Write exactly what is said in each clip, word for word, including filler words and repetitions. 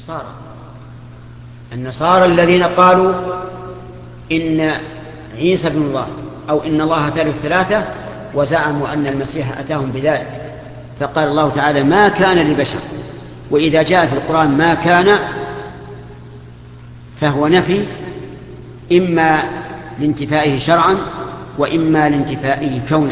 النصارى النصارى الذين قالوا إن عيسى بن الله أو إن الله ثالث ثلاثة، وزعموا أن المسيح أتاهم بذلك. فقال الله تعالى ما كان لبشر، وإذا جاء في القرآن ما كان فهو نفي، إما لانتفائه شرعا وإما لانتفائه كونا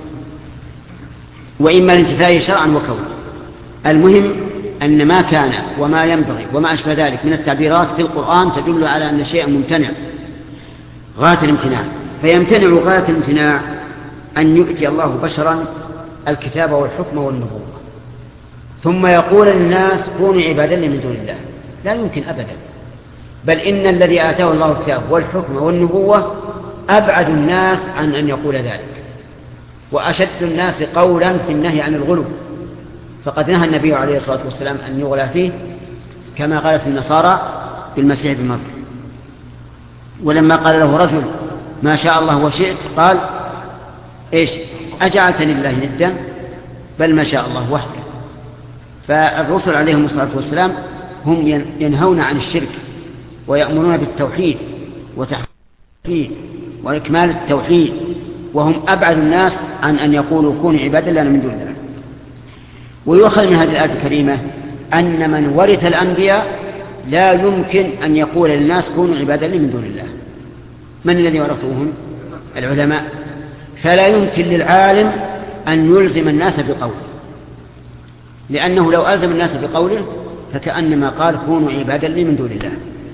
وإما لانتفائه شرعا وكونا. المهم أن ما كان وما ينبغي وما أشبه ذلك من التعبيرات في القرآن تدل على أن شيئا ممتنع غاية الامتناع. فيمتنع غاية الامتناع أن يؤتي الله بشرا الكتاب والحكم والنبوة ثم يقول للناس كونوا عبادا من دون الله. لا يمكن أبدا، بل إن الذي آتاه الله الكتاب والحكم والنبوة أبعد الناس عن أن يقول ذلك، وأشد الناس قولا في النهي عن الغلو. فقد نهى النبي عليه الصلاة والسلام أن يغلى فيه كما قالت النصارى بالمسيح بن مريم. ولما قال له رجل ما شاء الله وشئت قال إيش أجعلتني لله ندا بل ما شاء الله وحده. فالرسل عليهم الصلاة والسلام هم ينهون عن الشرك ويأمرون بالتوحيد وتحقيق وإكمال التوحيد، وهم أبعد الناس عن أن يقولوا كونوا عبادا لنا من دون الله. ويؤخذ من هذه الآية الكريمة أن من ورث الأنبياء لا يمكن أن يقول للناس كونوا عبادا لي من دون الله. من الذي ورثوهم؟ العلماء. فلا يمكن للعالم أن يلزم الناس بقوله، لأنه لو ألزم الناس بقوله فكأنما قال كونوا عبادا لي من دون الله.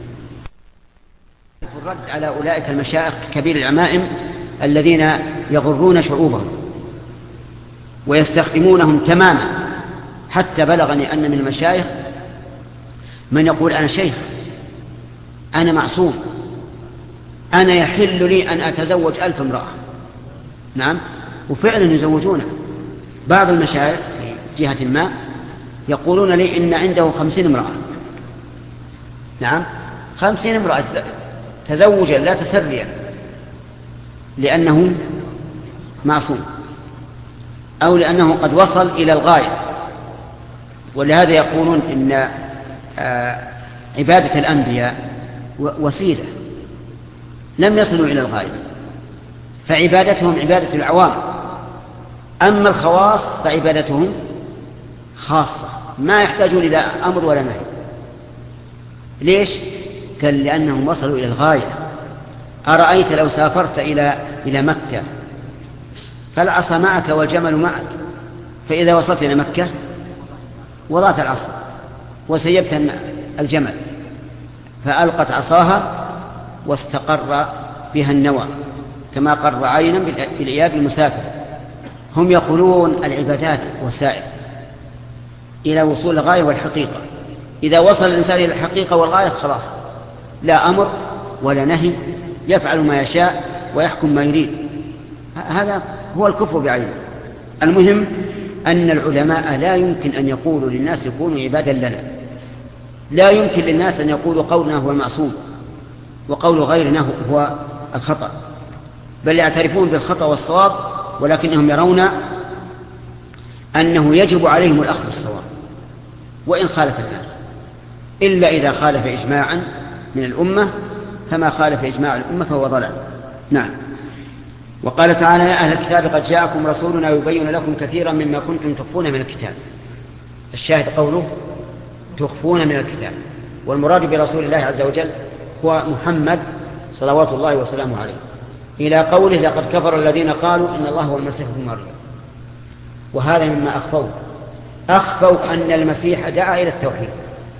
الرد على أولئك المشايخ كبير العمائم الذين يغرون شعوبهم ويستخدمونهم تماما، حتى بلغني أن من المشايخ من يقول أنا شيخ، أنا معصوم، أنا يحل لي أن أتزوج ألف امرأة. نعم، وفعلا يزوجونه. بعض المشايخ في جهة ما يقولون لي إن عنده خمسين امرأة. نعم، خمسين امرأة تزوجا لا تسريا، لأنه معصوم أو لأنه قد وصل إلى الغاية. ولهذا يقولون إن عبادة الأنبياء وسيلة، لم يصلوا إلى الغاية، فعبادتهم عبادة العوام. أما الخواص فعبادتهم خاصة، ما يحتاجون إلى أمر ولا نهي. ليش؟ قال لأنهم وصلوا إلى الغاية. أرأيت لو سافرت إلى إلى مكة فالعصا معك والجمل معك، فإذا وصلت إلى مكة وضعت العصا وسيبت الجمل فألقت عصاها واستقر بها النوى كما قر عينا بالإياب المسافر. هم يقولون العبادات وسائل إلى وصول الغاية والحقيقة. إذا وصل الإنسان إلى الحقيقة والغاية خلاص، لا أمر ولا نهي، يفعل ما يشاء ويحكم ما يريد. هذا هو الكفر بعينه. المهم أن العلماء لا يمكن أن يقولوا للناس يكونوا عبادا لنا، لا يمكن للناس أن يقولوا قولنا هو المعصوم وقول غيرنا هو الخطأ، بل يعترفون بالخطأ والصواب، ولكنهم يرون أنه يجب عليهم الأخذ بالصواب وإن خالف الناس، إلا إذا خالف إجماعا من الأمة، فما خالف إجماع الأمة فهو ضلال. نعم. وقال تعالى يا أهل الكتاب قد جاءكم رسولنا يبين لكم كثيرا مما كنتم تخفون من الكتاب. الشاهد قوله تخفون من الكتاب، والمراد برسول الله عز وجل هو محمد صلوات الله وسلامه عليه، إلى قوله لقد كفر الذين قالوا إن الله هو المسيح ابن مريم. وهذا مما أخفوا أخفوا أن المسيح دعا إلى التوحيد،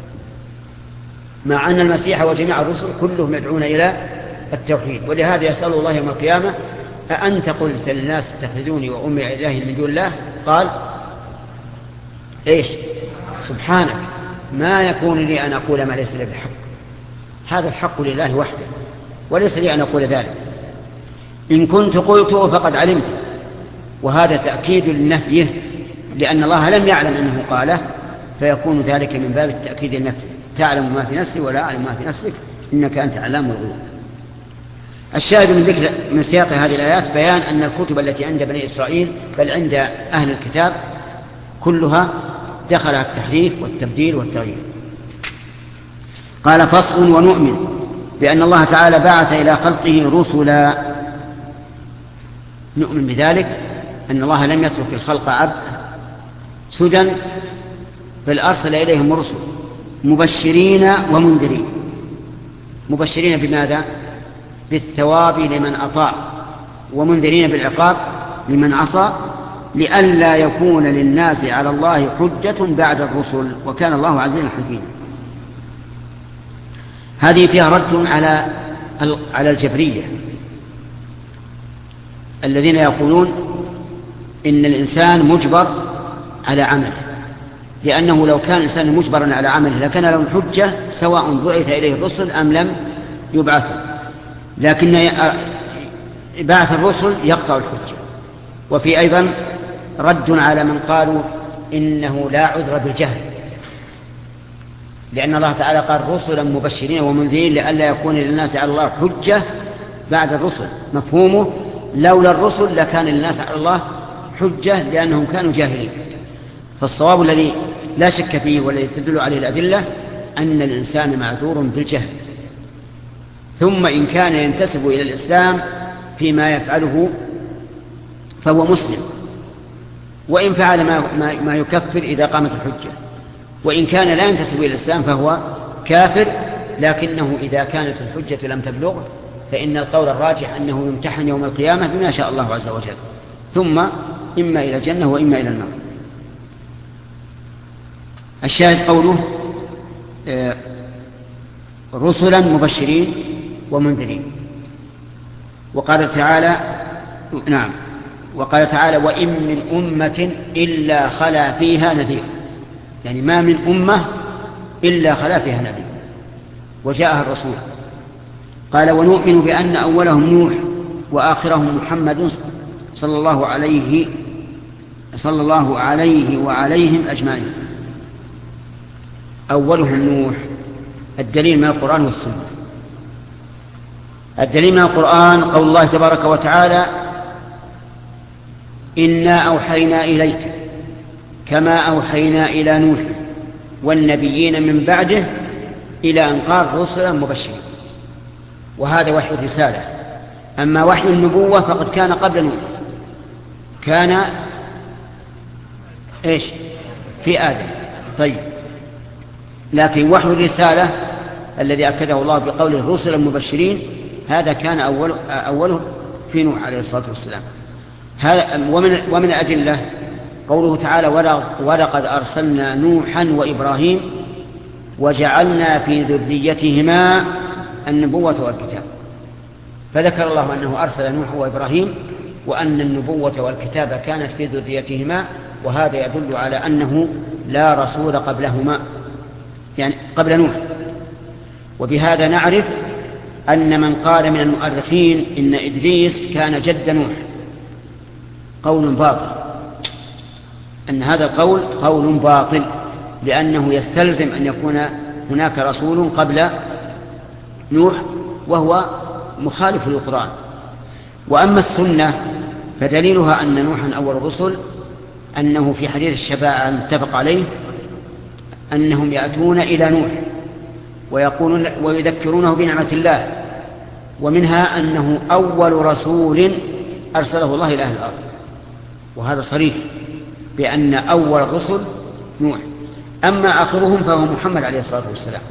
مع أن المسيح وجميع الرسل كلهم يدعون إلى التوحيد. ولهذا يسأل الله يوم القيامة أأنت قلت للناس اتخذوني وأمي إلهي من دون الله؟ قال إيش؟ سبحانك ما يكون لي أن أقول ما ليس لي بحق، هذا الحق لله وحده وليس لي أن أقول ذلك، إن كنت قلته فقد علمت. وهذا تأكيد لنفيه، لأن الله لم يعلم أنه قاله، فيكون ذلك من باب التأكيد النفي. تعلم ما في نفسي ولا أعلم ما في نفسك إنك أنت علام الغيوب. الشاهد من ذكر من سياق هذه الآيات بيان أن الكتب التي عند بني إسرائيل بل عند أهل الكتاب كلها دخلها التحريف والتبديل والتغيير. قال فصل ونؤمن بأن الله تعالى بعث إلى خلقه رسلا. نؤمن بذلك أن الله لم يترك الخلق عبد سدى، بل أرسل إليهم رسل مبشرين ومنذرين. مبشرين بماذا؟ بالثواب لمن أطاع، ومنذرين بالعقاب لمن عصى، لئلا يكون للناس على الله حجة بعد الرسل، وكان الله عزيزا حكيما. هذه فيها رد على على الجبرية الذين يقولون إن الإنسان مجبر على عمله، لأنه لو كان الإنسان مجبرا على عمله لكان له الحجة سواء بعث إليه الرسل أم لم يبعثوا، لكن بعث الرسل يقطع الحجة. وفي أيضا رد على من قالوا إنه لا عذر بالجهل، لأن الله تعالى قال رسلا مبشرين ومنذرين لئلا يكون للناس على الله حجة بعد الرسل. مفهومه لولا الرسل لكان للناس على الله حجة لأنهم كانوا جاهلين. فالصواب الذي لا شك فيه والذي تدل عليه الأدلة أن الإنسان معذور بالجهل، ثم إن كان ينتسب إلى الإسلام فيما يفعله فهو مسلم، وإن فعل ما, ما, ما يكفر إذا قامت الحجة، وإن كان لا ينتسب إلى الإسلام فهو كافر، لكنه إذا كانت الحجة لم تبلغ فإن القول الراجح أنه يمتحن يوم القيامة بما شاء الله عز وجل، ثم إما إلى الجنة وإما إلى النار. الشاهد قوله رسلا مبشرين ومنذرين. وقال تعالى نعم وقال تعالى وإن من أمة إلا خلا فيها نذير، يعني ما من أمة إلا خلا فيها نذير وجاءها الرسول. قال ونؤمن بأن أولهم نوح وآخرهم محمد صلى الله عليه صلى الله عليه وعليهم أجمعين. أولهم نوح، الدليل من القرآن والسنة. الدليل من القرآن قول الله تبارك وتعالى إنا أوحينا إليك كما أوحينا إلى نوح والنبيين من بعده إلى أن قال رسلا مبشرين. وهذا وحي الرسالة. أما وحي النبوة فقد كان قبل نوح، كان إيش في آدم. طيب، لكن وحي الرسالة الذي أكده الله بقوله رسلا مبشرين هذا كان أول أوله في نوح عليه الصلاة والسلام. ومن ومن الأدلة قوله تعالى ولقد أرسلنا نوحا وإبراهيم وجعلنا في ذريتهما النبوة والكتاب. فذكر الله أنه أرسل نوح وإبراهيم وأن النبوة والكتاب كانت في ذريتهما، وهذا يدل على أنه لا رسول قبلهما، يعني قبل نوح. وبهذا نعرف أن من قال من المؤرخين إن إدريس كان جد نوح قول باطل، أن هذا القول قول باطل، لأنه يستلزم أن يكون هناك رسول قبل نوح وهو مخالف للقرآن. وأما السنة فدليلها أن نوحا أول الرسل أنه في حديث الشفاعة المتفق عليه أنهم يأتون إلى نوح ويقولون ويذكرونه بنعمة الله، ومنها أنه أول رسول أرسله الله إلى أهل الأرض، وهذا صريح بأن أول الرسل نوح. أما آخرهم فهو محمد عليه الصلاة والسلام.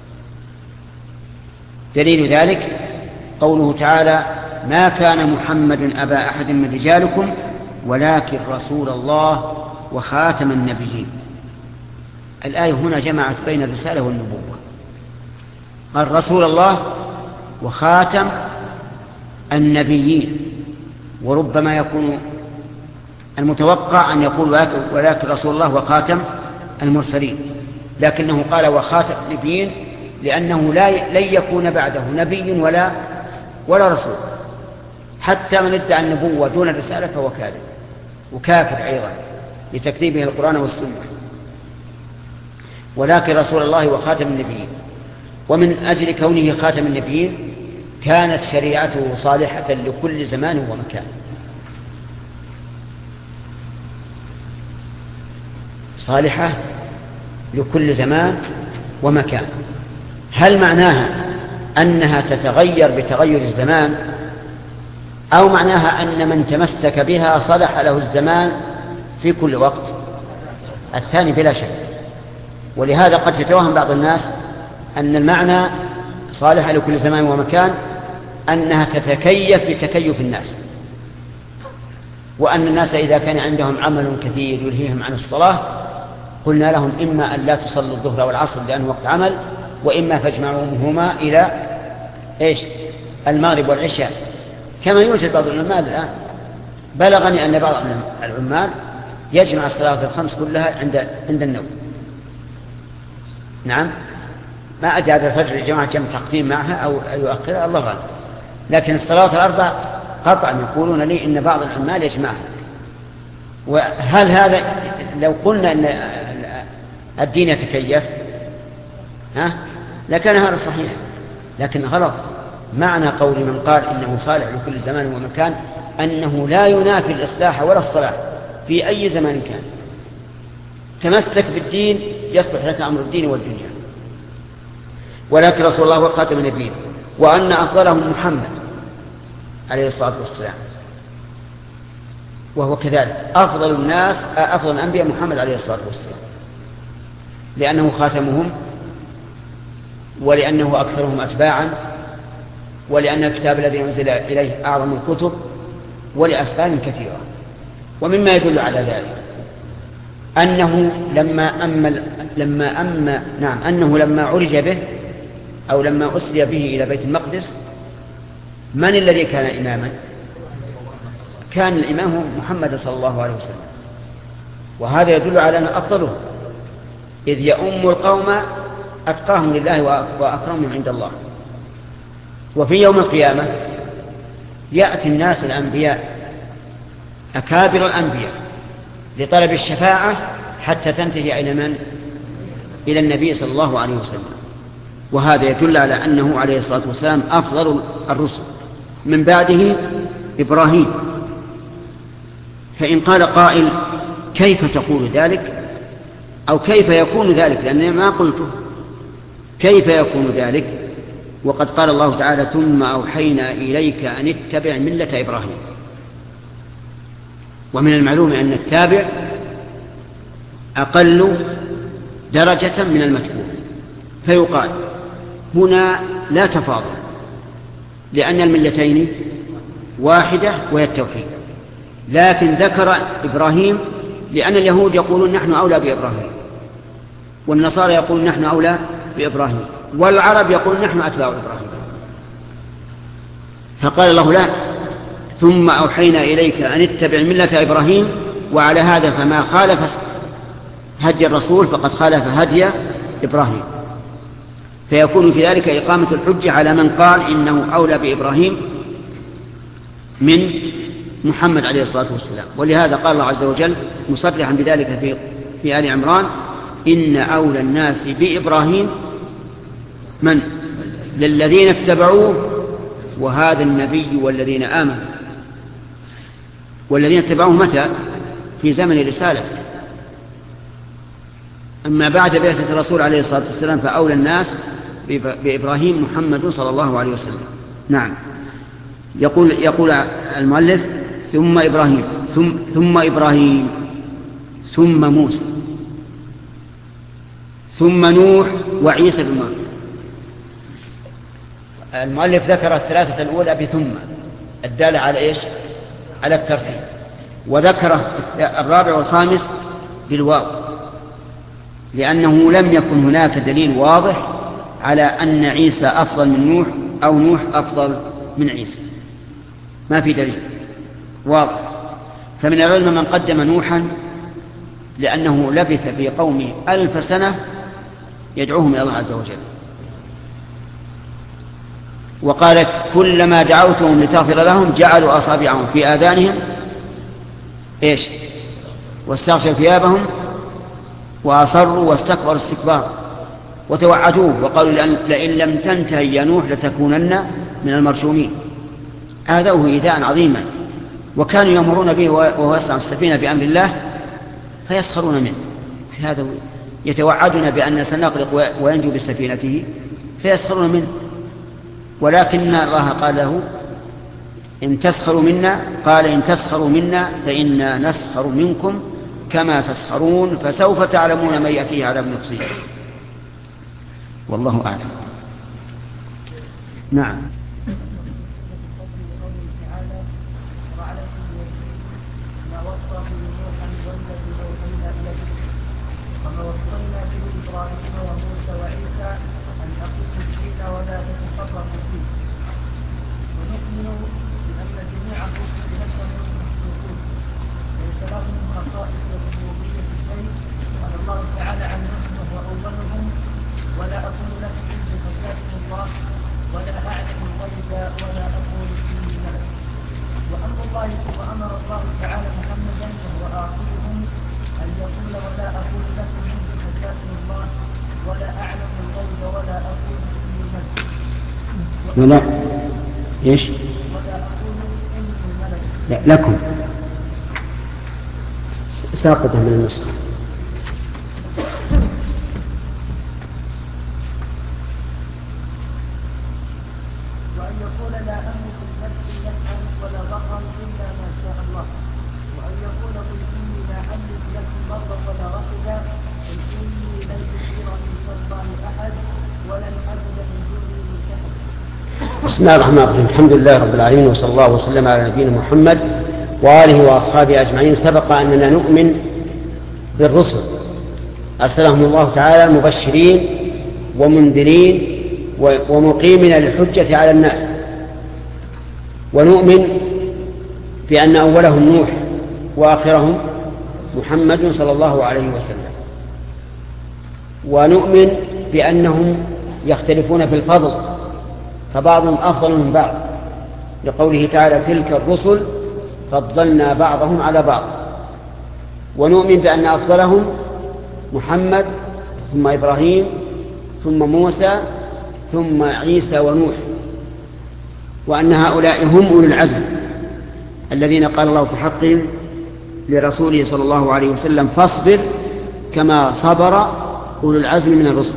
دليل ذلك قوله تعالى ما كان محمد أبا أحد من رجالكم ولكن رسول الله وخاتم النبيين. الآية هنا جمعت بين الرسالة والنبوة، قال رسول الله وخاتم النبيين، وربما يكون المتوقع أن يقول ولكن رسول الله وخاتم المرسلين، لكنه قال وخاتم النبيين لأنه لا لن يكون بعده نبي ولا ولا رسول، حتى من ادعى النبوة دون الرسالة فهو كاذب وكافر أيضا لتكذيبه القرآن والسنة. ولكن رسول الله وخاتم النبيين، ومن أجل كونه خاتم النبيين كانت شريعته صالحة لكل زمان ومكان. صالحة لكل زمان ومكان، هل معناها أنها تتغير بتغير الزمان، أو معناها أن من تمسك بها صلح له الزمان في كل وقت؟ الثاني بلا شك. ولهذا قد يتوهم بعض الناس أن المعنى صالح لكل زمان ومكان أنها تتكيف بتكيف الناس، وأن الناس إذا كان عندهم عمل كثير يلهيهم عن الصلاة قلنا لهم إما أن لا تصلوا الظهر والعصر لأنه وقت عمل، وإما فاجمعوهما إلى إيش؟ المغرب والعشاء، كما يوجد بعض العمال الآن. بلغني أن بعض العمال يجمع الصلاة الخمس كلها عند عند النوم. نعم، ما أدري هذا الفجر جماعة كم تقديم معها أو يؤخرها، الله غالب، لكن الصلاة الأربع قطعا يقولون لي إن بعض العمال يجمعها. وهل هذا لو قلنا أن الدين يتكيف ها لكان هذا صحيح، لكن غلط. معنى قول من قال إنه صالح لكل زمان ومكان أنه لا ينافي الإصلاح ولا الصلاح في أي زمان كان. تمسك بالدين يصلح لك أمر الدين والدنيا. ولكن رسول الله وخاتم النبيين، وأن أفضلهم محمد عليه الصلاة والسلام، وهو كذلك أفضل الناس أفضل الأنبياء محمد عليه الصلاة والسلام، لأنه خاتمهم، ولأنه أكثرهم أتباعا، ولأن الكتاب الذي أنزل إليه أعظم الكتب، ولأسباب كثيرة. ومما يدل على ذلك أنه لما أم لما أم نعم أنه لما عرج به أو لما أسري به إلى بيت المقدس، من الذي كان إماما؟ كان الإمام محمد صلى الله عليه وسلم، وهذا يدل على أنه أفضله، إذ يؤم القوم أتقاهم لله وأكرمهم عند الله. وفي يوم القيامة يأتي الناس الأنبياء أكابر الأنبياء لطلب الشفاعة حتى تنتهي إلى من؟ إلى النبي صلى الله عليه وسلم. وهذا يدل على أنه عليه الصلاة والسلام أفضل الرسل، من بعده إبراهيم. فإن قال قائل كيف تقول ذلك، أو كيف يكون ذلك، لأنني ما قلته، كيف يكون ذلك وقد قال الله تعالى ثم أوحينا إليك أن اتبع ملة إبراهيم. ومن المعلوم أن التابع أقل درجة من المتبوع، فيقال هنا لا تفاضل، لأن الملتين واحدة وهي التوحيد، لكن ذكر إبراهيم لأن اليهود يقولون نحن أولى بإبراهيم، والنصارى يقولون نحن أولى بإبراهيم، والعرب يقولون نحن أتباع إبراهيم. فقال الله لا، ثم أوحينا إليك أن اتبع ملة إبراهيم، وعلى هذا فما خالف هدي الرسول فقد خالف هدي إبراهيم، فيكون في ذلك إقامة الحجة على من قال إنه أولى بإبراهيم من محمد عليه الصلاة والسلام. ولهذا قال الله عز وجل مصرحا بذلك في في آل عمران إن أولى الناس بإبراهيم من؟ للذين اتبعوه وهذا النبي والذين آمنوا. والذين اتبعوه متى؟ في زمن رسالته. أما بعد بعثة الرسول عليه الصلاة والسلام فأولى الناس بإبراهيم محمد صلى الله عليه وسلم. نعم. يقول يقول المؤلف ثم إبراهيم ثم, ثم إبراهيم ثم موسى ثم نوح وعيسى بن مريم. المؤلف ذكر الثلاثة الأولى بثم الدالة على إيش؟ على الترتيب، وذكر الرابع والخامس بالواو، لأنه لم يكن هناك دليل واضح على أن عيسى أفضل من نوح أو نوح أفضل من عيسى، ما في دليل واضح. فمن العلم من قدم نوحا لأنه لبث في قومه ألف سنة يدعوهم إلى الله عز وجل، وقال كلما دعوتهم لتغفر لهم جعلوا أصابعهم في آذانهم إيش؟ واستغشوا ثيابهم وأصروا واستكبروا استكبار وتوعدوه وقالوا لئن لم تنتهي يا نوح لتكونن من المرجومين. آذوه إيذاء عظيما، وكانوا يأمرون به وهو يصنع السفينة بأمر الله فيسخرون منه. في هذا يتوعدنا بأن سنغرق وينجو بسفينته، فيسخرون منه، ولكن الله قال له إن تسخروا منا، قال إن تسخروا منا فإنا نسخر منكم كما تسخرون فسوف تعلمون من يأتيه عذاب يخزيه. والله أعلم. نعم. وما وصلنا به إبراهيم وموسى وعيسى أن أقيموا الدين ولا تتفرقوا فيه، ونؤمن بأن جميع الرسل بشر مخلوقون ليس لهم من خصائص الربوبية شيء، قال الله تعالى عنهم وهو أولهم ولا أقول لكم عندي خزائن الله ولا أعلم الغيب ولا أقول إني ملك. وأمر الله وأمر الله تعالى محمدا وهو آخرهم أن يقول ولا أقول لكم عندي خزائن الله ولا أعلم الغيب ولا أقول إني ملك. ولا إيش؟ ولا أقول إني ملك. لا لكم ساقطة من النسخة. وأن يقول لا أملك لنفسي نفعا ولا ضرا إلا ما شاء الله. وأن يقول قل إني لا أملك لكم ضرا ولا رشدا قل إني لن يجيرني سلطان أحد ولن أجد من دونه ملتحدا. بسم الله الرحمن الرحيم. الحمد لله رب العالمين وصلى الله وسلم على نبينا محمد وآله وأصحابه أجمعين. سبق أننا نؤمن بالرسل أرسلهم الله تعالى مبشرين ومنذرين ومقيمين للحجة على الناس، ونؤمن بأن أولهم نوح وآخرهم محمد صلى الله عليه وسلم، ونؤمن بأنهم يختلفون في الفضل فبعضهم أفضل من بعض، لقوله تعالى تلك الرسل فضلنا بعضهم على بعض. ونؤمن بأن أفضلهم محمد ثم إبراهيم ثم موسى ثم عيسى ونوح، وأن هؤلاء هم أولو العزم الذين قال الله في حقهم لرسوله صلى الله عليه وسلم فاصبر كما صبر أولو العزم من الرسل.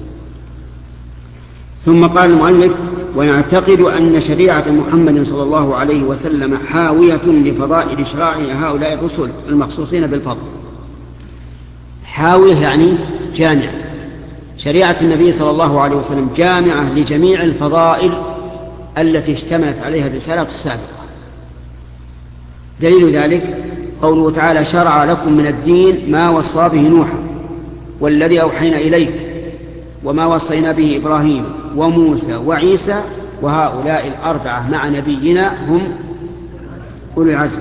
ثم قال المؤلف ونعتقد أن شريعة محمد صلى الله عليه وسلم حاوية لفضائل شرائع هؤلاء الرسل المخصوصين بالفضل. حاوية يعني جامع، شريعة النبي صلى الله عليه وسلم جامعة لجميع الفضائل التي اشتملت عليها الرسالة السابقة. دليل ذلك قوله تعالى شرع لكم من الدين ما وصى به نوحا والذي أوحينا إليك وما وصينا به إبراهيم وموسى وعيسى وهؤلاء الأربعة مع نبينا هم أولو العزم.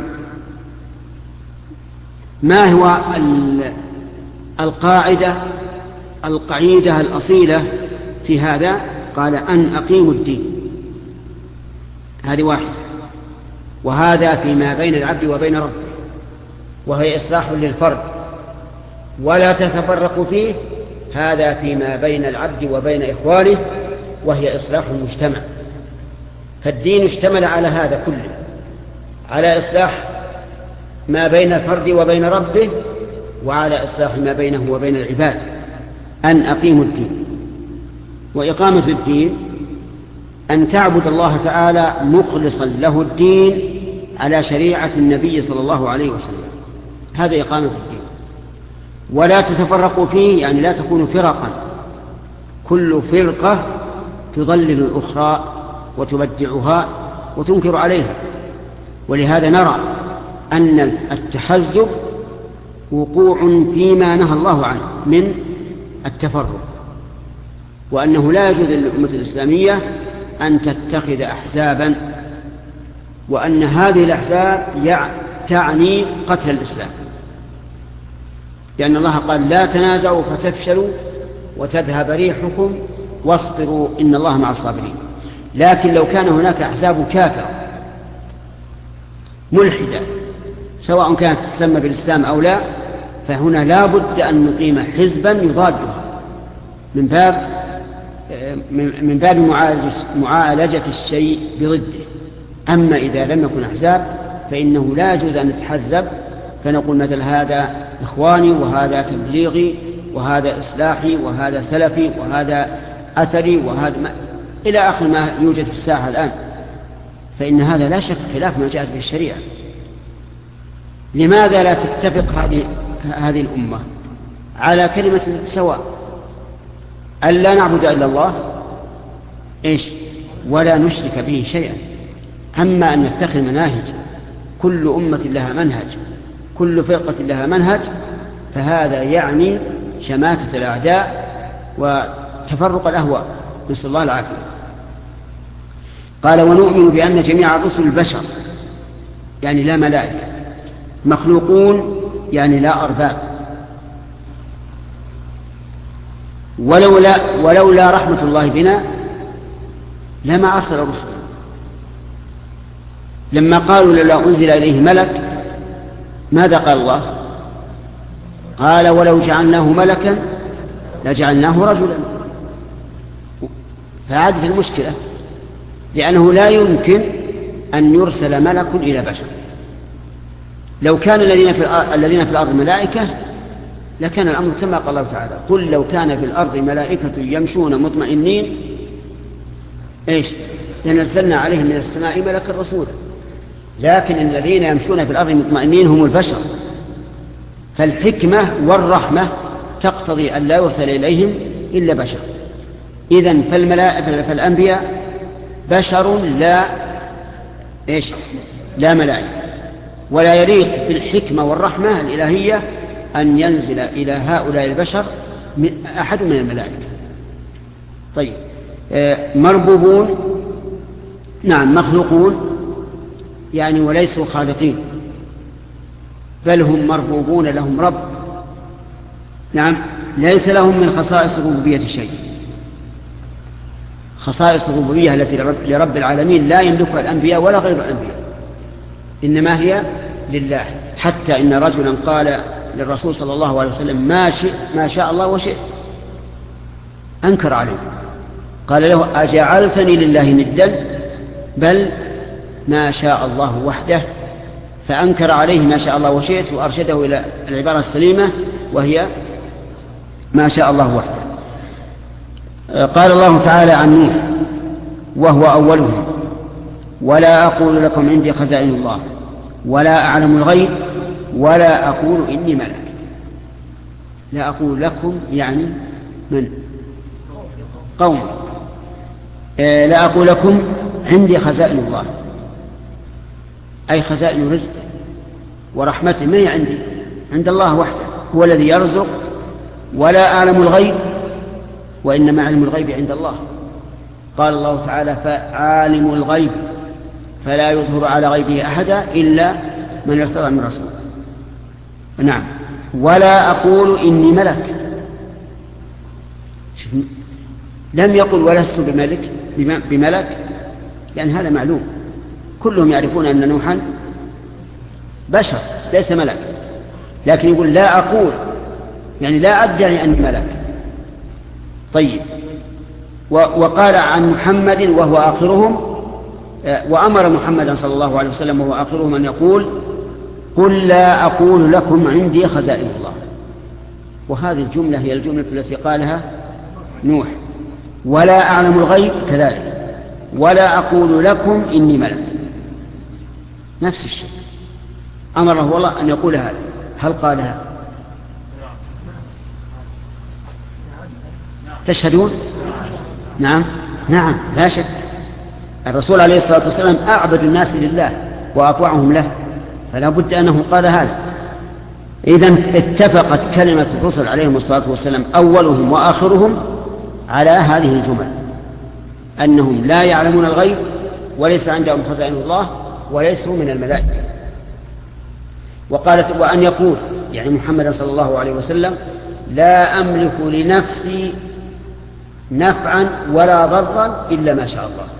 ما هو القاعدة القاعدة الأصيلة في هذا؟ قال أن أقيموا الدين، هذه واحدة، وهذا فيما بين العبد وبين ربه، وهي إصلاح للفرد، ولا تتفرقوا فيه، هذا فيما بين العبد وبين إخوانه، وهي إصلاح المجتمع. فالدين اشتمل على هذا كله، على إصلاح ما بين الفرد وبين ربه، وعلى إصلاح ما بينه وبين العباد. أن أقيموا الدين، وإقامة الدين أن تعبد الله تعالى مخلصا له الدين على شريعة النبي صلى الله عليه وسلم، هذا إقامة الدين. ولا تتفرقوا فيه، يعني لا تكونوا فرقا، كل فرقة تضلل الأخرى وتبدعها وتنكر عليها. ولهذا نرى أن التحزب وقوع فيما نهى الله عنه من التفرق، وأنه لا يجوز للأمة الإسلامية أن تتخذ أحزابا، وأن هذه الأحزاب تعني قتل الإسلام، لأن الله قال لا تنازعوا فتفشلوا وتذهب ريحكم واصبروا إن الله مع الصابرين. لكن لو كان هناك أحزاب كافرة ملحدة سواء كانت تسمى بالإسلام أو لا، فهنا لا بد أن نقيم حزبا يضادها من باب من باب معالجة الشيء بضده. أما إذا لم يكن أحزاب فإنه لا يجوز أن نتحزب فنقول مثل هذا إخواني وهذا تبليغي وهذا إصلاحي وهذا سلفي وهذا أثري وهذا ما إلى آخر ما يوجد في الساحة الآن، فإن هذا لا شك خلاف ما جاءت به الشريعة. لماذا لا تتفق هذه هذه الأمة على كلمة سواء، أن لا نعبد إلا الله إيش ولا نشرك به شيئا؟ أما أن نتخذ مناهج كل أمة لها منهج، كل فرقة لها منهج، فهذا يعني شماتة الأعداء وتفرق الأهواء، نسأل الله العافية. قال ونؤمن بأن جميع الرسل البشر، يعني لا ملائكة، مخلوقون يعني لا أرباب، ولولا, ولولا رحمة الله بنا لما أرسل الرسل. لما قالوا لولا أنزل إليه ملك ماذا قال الله؟ قال ولو جعلناه ملكا لجعلناه رجلا. فعادت المشكلة، لأنه لا يمكن أن يرسل ملك إلى بشر. لو كان الذين في الذين في الأرض ملائكة لكان الأمر كما قال الله تعالى قل لو كان في الأرض ملائكة يمشون مطمئنين إيش لنزلنا عليهم من السماء ملكا رسولا. لكن الذين يمشون في الأرض مطمئنين هم البشر، فالحكمة والرحمة تقتضي أن لا يرسل إليهم إلا بشر. إذن فالملائكة فالأنبياء بشر لا إيش لا ملائكة، ولا يليق بالحكمة والرحمة الإلهية أن ينزل إلى هؤلاء البشر أحد من الملائكة. طيب مربوبون نعم مخلوقون يعني وليسوا خالقين، بل هم مربوبون لهم رب. نعم ليس لهم من خصائص الربوبية شيء. خصائص الربوبية التي لرب العالمين لا يملكها الأنبياء ولا غير الأنبياء، إنما هي لله. حتى إن رجلا قال للرسول صلى الله عليه وسلم ما, شئ ما شاء الله وشئت، أنكر عليه، قال له أجعلتني لله ندا بل ما شاء الله وحده، فأنكر عليه ما شاء الله وشئت وأرشده إلى العبارة السليمة وهي ما شاء الله وحده. قال الله تعالى عن نوح وهو أولهم ولا أقول لكم عندي خزائن الله ولا أعلم الغيب ولا أقول إني ملك. لا أقول لكم يعني من قوم، لا أقول لكم عندي خزائن الله أي خزائن رزق ورحمته ما هي عندي، عند الله وحده هو الذي يرزق. ولا أعلم الغيب وإنما علم الغيب عند الله. قال الله تعالى فعالم الغيب فلا يظهر على غيبه أحدا إلا من ارتضى من رسول. نعم ولا أقول إني ملك، لم يقل ولست بملك بملك لأن هذا معلوم، كلهم يعرفون أن نوحا بشر ليس ملك، لكن يقول لا أقول يعني لا أدعي أني ملك. طيب وقال عن محمد وهو آخرهم، وأمر محمدا صلى الله عليه وسلم وهو آخرهم أن يقول قل لا أقول لكم عندي خزائن الله. وهذه الجملة هي الجملة التي قالها نوح. ولا أعلم الغيب كذلك ولا أقول لكم إني ملك، نفس الشيء أمره الله أن يقول هذا. هل قالها؟ تشهدون؟ نعم نعم لا شك. الرسول عليه الصلاة والسلام أعبد الناس لله وأطوعهم له، فلا بد أنه قال هذا. إذن اتفقت كلمة الرسل عليهم الصلاة والسلام أولهم وآخرهم على هذه الجمل، أنهم لا يعلمون الغيب وليس عندهم خزائن الله وليسوا من الملائكة. وقالت وأن يقول يعني محمد صلى الله عليه وسلم لا أملك لنفسي نفعا ولا ضرا إلا ما شاء الله.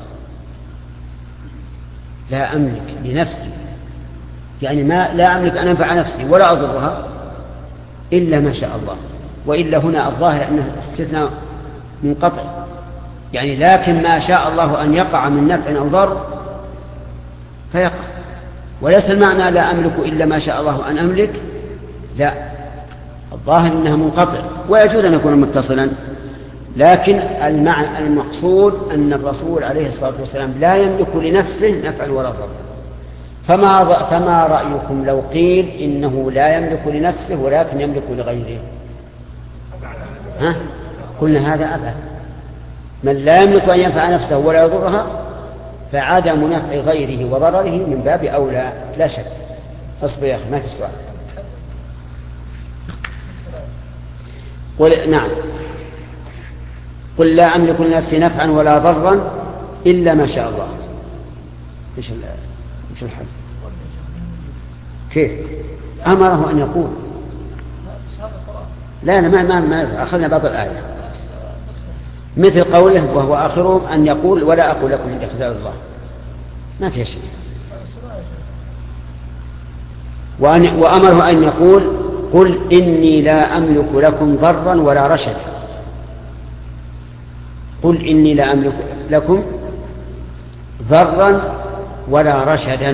لا أملك لنفسي يعني ما لا أملك أن أنفع نفسي ولا أضرها إلا ما شاء الله. وإلا هنا الظاهر أنه استثناء منقطع، يعني لكن ما شاء الله أن يقع من نفع أو ضر فيقع، وليس المعنى لا أملك إلا ما شاء الله أن أملك، لا، الظاهر أنها منقطع ويجوز أن يكون متصلا. لكن المعنى المقصود أن الرسول عليه الصلاة والسلام لا يملك لنفسه نفعا ولا ضرا. فما, فما رأيكم لو قيل إنه لا يملك لنفسه ولكن يملك لغيره؟ ها؟ قلنا هذا أبعد. من لا يملك أن ينفع نفسه ولا يضرها فعدم نفع غيره وضرره من باب أولى لا شك. اصبر يا أخي ما في سؤال. قل نعم. قل لا أملك لنفسي نفعا ولا ضرا إلا ما شاء الله. إيش إيش الحل؟ كيف أمره أن يقول؟ لا لا ما ما ما أخذنا بعض الآية مثل قوله وهو آخرهم أن يقول ولا أقول لكم عند خزائن الله. ما في شيء. وأن وأمره أن يقول قل إني لا أملك لكم ضرا ولا رشدا. قل إني لا أملك لكم ضرا ولا رشدا.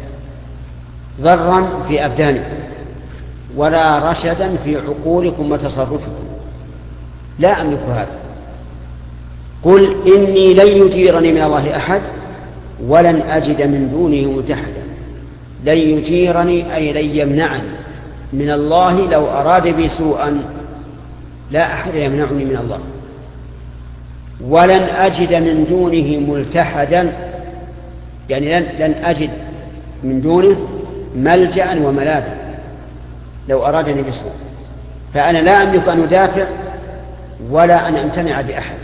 ضرا في أبدانكم ولا رشدا في عقولكم وتصرفكم. لا أملك هذا. قل إني لن يجيرني من الله أحد ولن أجد من دونه ملتحدا. لن يجيرني أي لن يمنعني من الله لو أراد بي سوءا. لا أحد يمنعني من الله. ولن أجد من دونه ملتحدا يعني لن, لن أجد من دونه ملجأ وملاذا لو أرادني بسوء. فأنا لا أملك أن أدافع ولا أن أمتنع بأحد.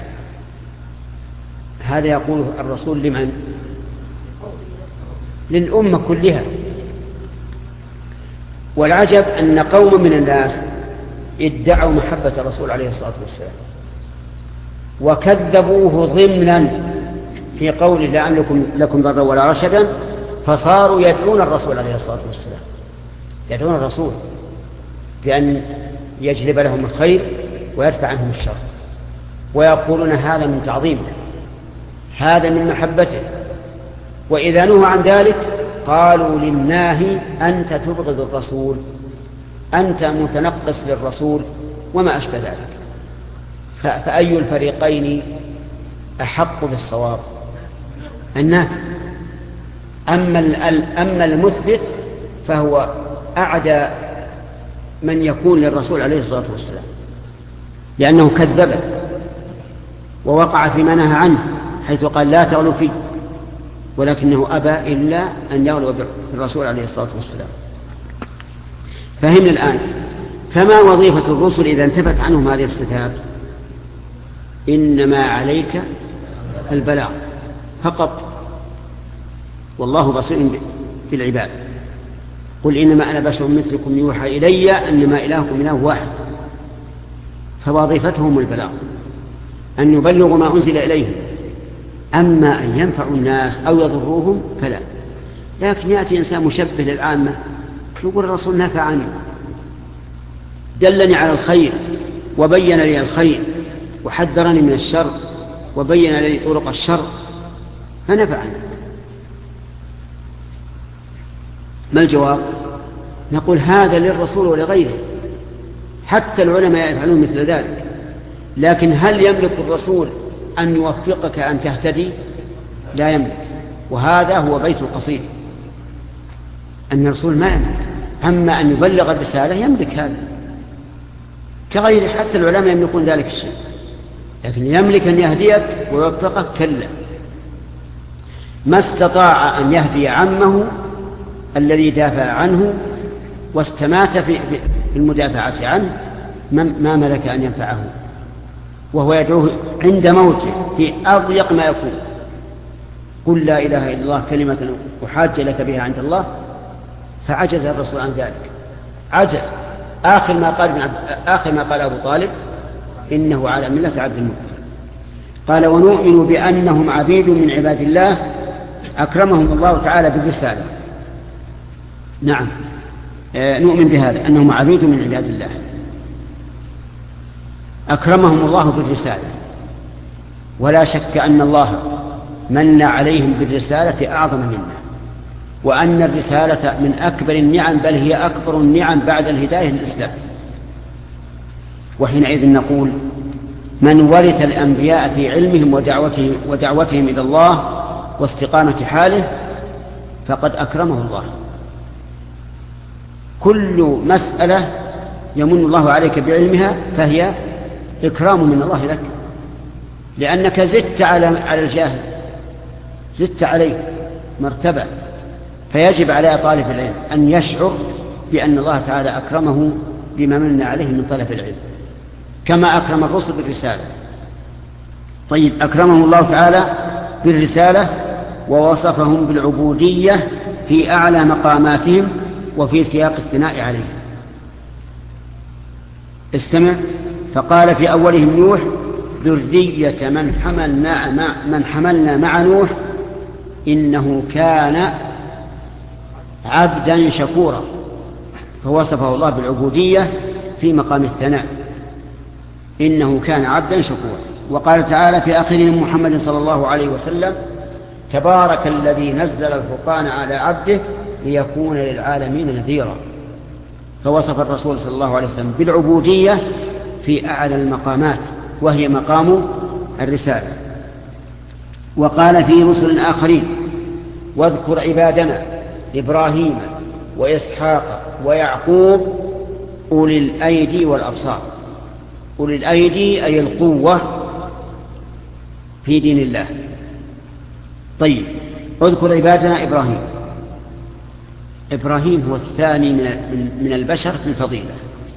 هذا يقول الرسول لمن؟ للأمة كلها. والعجب أن قوم من الناس ادعوا محبة الرسول عليه الصلاة والسلام وكذبوه ضمنا في قوله لا أملك لكم ضرا ولا رشدا فصاروا يدعون الرسول عليه الصلاة والسلام يدعون الرسول بأن يجلب لهم الخير ويدفع عنهم الشر ويقولون هذا من تعظيمه هذا من محبته. وإذا نهوا عن ذلك قالوا للناهي أنت تبغض الرسول أنت متنقص للرسول وما أشبه ذلك. فأي الفريقين أحق بالصواب؟ النافي. أما أما المثبت فهو أعدى من يكون للرسول عليه الصلاة والسلام لأنه كذبه ووقع فيما نهى عنه حيث قال لا تغلوا فيه ولكنه أبى إلا أن يغلو بالرسول عليه الصلاة والسلام. فهمنا الآن. فما وظيفة الرسل إذا انتفت عنهم هذه الصفات؟ إنما عليك البلاغ فقط والله بصير بالعباد. قل إنما أنا بشر مثلكم يوحى إلي أنما إلهكم إله واحد. فوظيفتهم البلاغ أن يبلغوا ما أنزل إليهم. أما أن ينفعوا الناس أو يضروهم فلا. لكن يأتي إنسان مشبه للعامة يقول الرسول نفعني دلني على الخير وبين لي الخير وحذرني من الشر وبين لي طرق الشر فنفعني. ما الجواب؟ نقول هذا للرسول ولغيره. حتى العلماء يفعلون مثل ذلك. لكن هل يملك الرسول أن يوفقك أن تهتدي؟ لا يملك. وهذا هو بيت القصيد أن الرسول ما يملك. أما أن يبلغ الرسالة يملك هذا كغيره. حتى العلماء يملكون ذلك الشيء. لكن يملك أن يهديك ويوفقك كلا. ما استطاع أن يهدي عمه الذي دافع عنه واستمات في المدافعة عنه ما ملك أن ينفعه وهو يدعوه عند موته في أضيق ما يكون. قل لا إله إلا الله كلمة أحاج لك بها عند الله. فعجز الرسول عن ذلك. عجز. آخر ما قال ابن عبد آخر ما قال أبو طالب إنه على ملة عبد المطلب. قال ونؤمن بأنهم عبيد من عباد الله أكرمهم الله تعالى بالرسالة. نعم آه نؤمن بهذا أنهم عبيد من عباد الله أكرمهم الله بالرسالة. ولا شك أن الله من عليهم بالرسالة أعظم منا وأن الرسالة من أكبر النعم بل هي أكبر النعم بعد الهداية للإسلام. وحينئذ نقول من ورث الأنبياء في علمهم ودعوتهم, ودعوتهم إلى الله واستقامة حاله فقد أكرمه الله. كل مسألة يمن الله عليك بعلمها فهي إكرام من الله لك، لأنك زدت على على الجاهل، زدت عليه مرتبة. فيجب على طالب العلم أن يشعر بأن الله تعالى أكرمه بما من عليه من طلب العلم، كما أكرم الرسل بالرسالة. طيب، أكرمه الله تعالى بالرسالة ووصفهم بالعبودية في أعلى مقاماتهم وفي سياق الثناء عليه. استمع، فقال في أولهم نوح ذرية من حملنا مع من حملنا مع نوح إنه كان عبدا شكورا، فوصفه الله بالعبودية في مقام الثناء، إنه كان عبدا شكورا. وقال تعالى في آخرهم محمد صلى الله عليه وسلم تبارك الذي نزل الفرقان على عبده ليكون للعالمين نذيرا، فوصف الرسول صلى الله عليه وسلم بالعبودية في أعلى المقامات وهي مقام الرسالة. وقال في رسل آخرين واذكر عبادنا إبراهيم وإسحاق ويعقوب أولي الأيدي والأبصار. أولي الأيدي أي القوة في دين الله. طيب، اذكر عبادنا إبراهيم. إبراهيم هو الثاني من البشر في الفضيلة،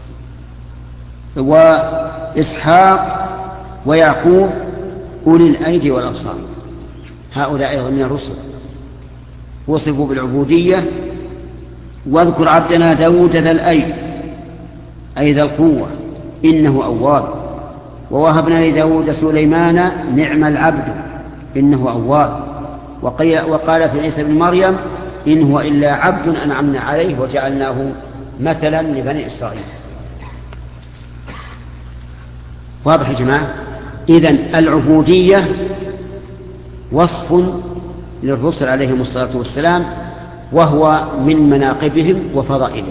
وإسحاق ويعقوب أولي الأيدي والأبصار، هؤلاء أيضا من الرسل وصفوا بالعبودية. واذكر عبدنا داود ذا الأيد أي ذا القوة إنه أواب، ووهبنا لداود سليمان نعم العبد إنه أواب. وقال في عيسى بن مريم إن هو إلا عبد أنعمنا عليه وجعلناه مثلا لبني إسرائيل. واضح يا جماعة؟ إذن العبودية وصف للرسل عليهم الصلاة والسلام، وهو من مناقبهم وفضائلهم.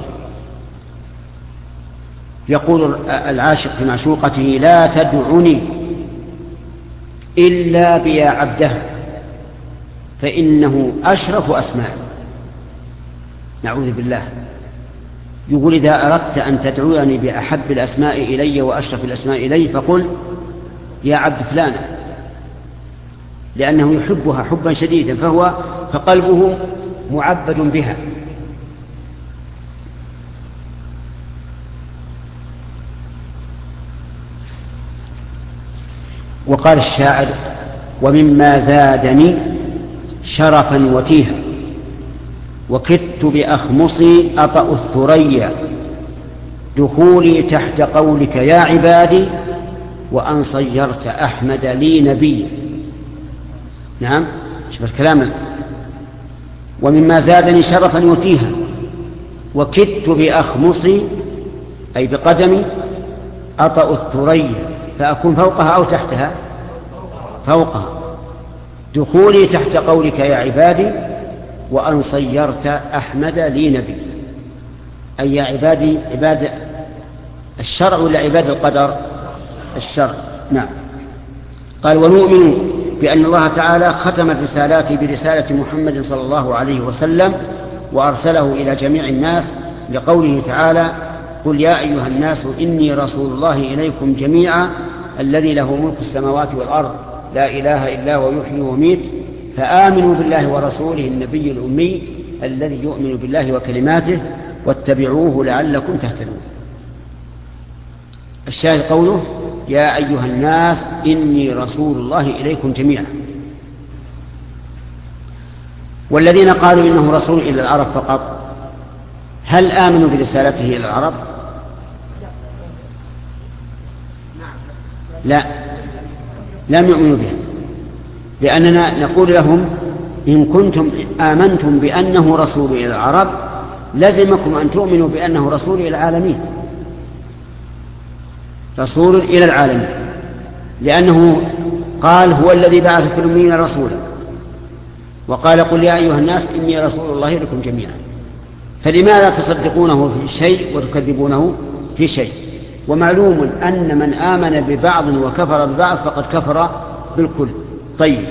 يقول العاشق في معشوقته لا تدعني إلا بيا عبده فإنه أشرف أسماء. نعوذ بالله. يقول إذا أردت أن تدعوني بأحب الأسماء إلي وأشرف الأسماء إلي فقل يا عبد فلان، لأنه يحبها حبا شديدا، فهو فقلبه معبد بها. وقال الشاعر ومما زادني شرفا وتيها وكدت بأخمصي أطأ الثريا دخولي تحت قولك يا عبادي وأن صيرت أحمد لي نبيا. نعم، شوف الكلام. ومما زادني شرفا وتيها وكدت بأخمصي أي بقدمي أطأ الثريا، فأكون فوقها أو تحتها؟ فوقها. دخولي تحت قولك يا عبادي وأن صيرت أحمد لي نبي، أي يا عبادي عباد الشرع ولا عباد القدر؟ الشرع. نعم. قال ونؤمن بأن الله تعالى ختم الرسالات برسالة محمد صلى الله عليه وسلم وأرسله إلى جميع الناس لقوله تعالى قل يا أيها الناس إني رسول الله إليكم جميعا الذي له ملك السماوات والأرض لا إله إلا هو يحيي ويميت فآمنوا بالله ورسوله النبي الأمي الذي يؤمن بالله وكلماته واتبعوه لعلكم تهتدون. الشاهد قوله يا أيها الناس إني رسول الله إليكم جميعا. والذين قالوا إنه رسول إلى العرب فقط هل آمنوا برسالته إلى العرب؟ لا، لم يؤمنوا بها، لأننا نقول لهم إن كنتم آمنتم بأنه رسول إلى العرب لزمكم أن تؤمنوا بأنه رسول إلى العالمين، رسول إلى العالمين، لأنه قال هو الذي بعث في الأميين رسولا، وقال قل يا أيها الناس إني رسول الله لكم جميعا. فلماذا تصدقونه في شيء وتكذبونه في شيء؟ ومعلوم أن من آمن ببعض وكفر ببعض فقد كفر بالكل. طيب،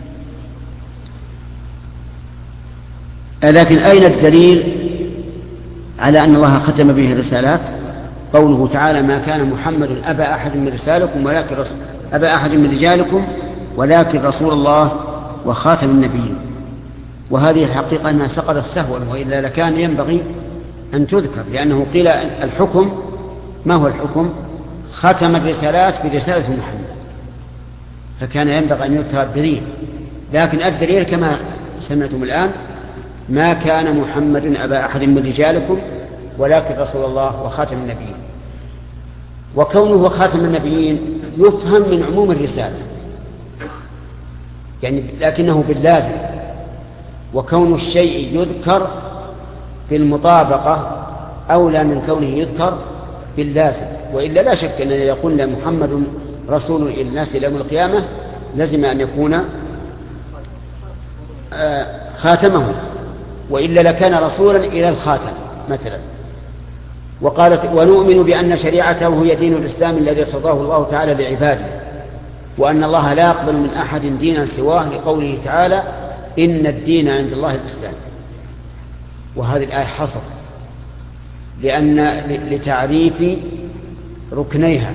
لكن أين الدليل على أن الله ختم به الرسالات؟ قوله تعالى: ما كان محمد أبا أحد من رسالكم ولكن رسول أبا أحد من رجالكم ولكن رسول الله وخاتم النبيين. وهذه الحقيقة أنها سقطت سهوا، وإلا لكان ينبغي أن تذكر، لأنه قيل الحكم. ما هو الحكم؟ ختم الرسالات برسالة محمد، فكان ينبغي أن يذكر الدليل. لكن الدليل كما سمعتم الآن: ما كان محمد أبا أحد من رجالكم ولكن رسول الله وخاتم النبيين. وكونه خاتم النبيين يفهم من عموم الرسالة، يعني لكنه باللازم. وكون الشيء يذكر بالمطابقة أولى من كونه يذكر باللازم، وإلا لا شك أن يقول محمد رسول إلى الناس إلى يوم القيامة لازم أن يكون خاتمه، وإلا لكان رسولا إلى الخاتم مثلا. وقالت: ونؤمن بأن شريعته هي دين الإسلام الذي ارتضاه الله تعالى لعباده، وأن الله لا يقبل من أحد دينا سواه، لقوله تعالى: إن الدين عند الله الإسلام. وهذه الآية حصر لأن لتعريف ركنيها.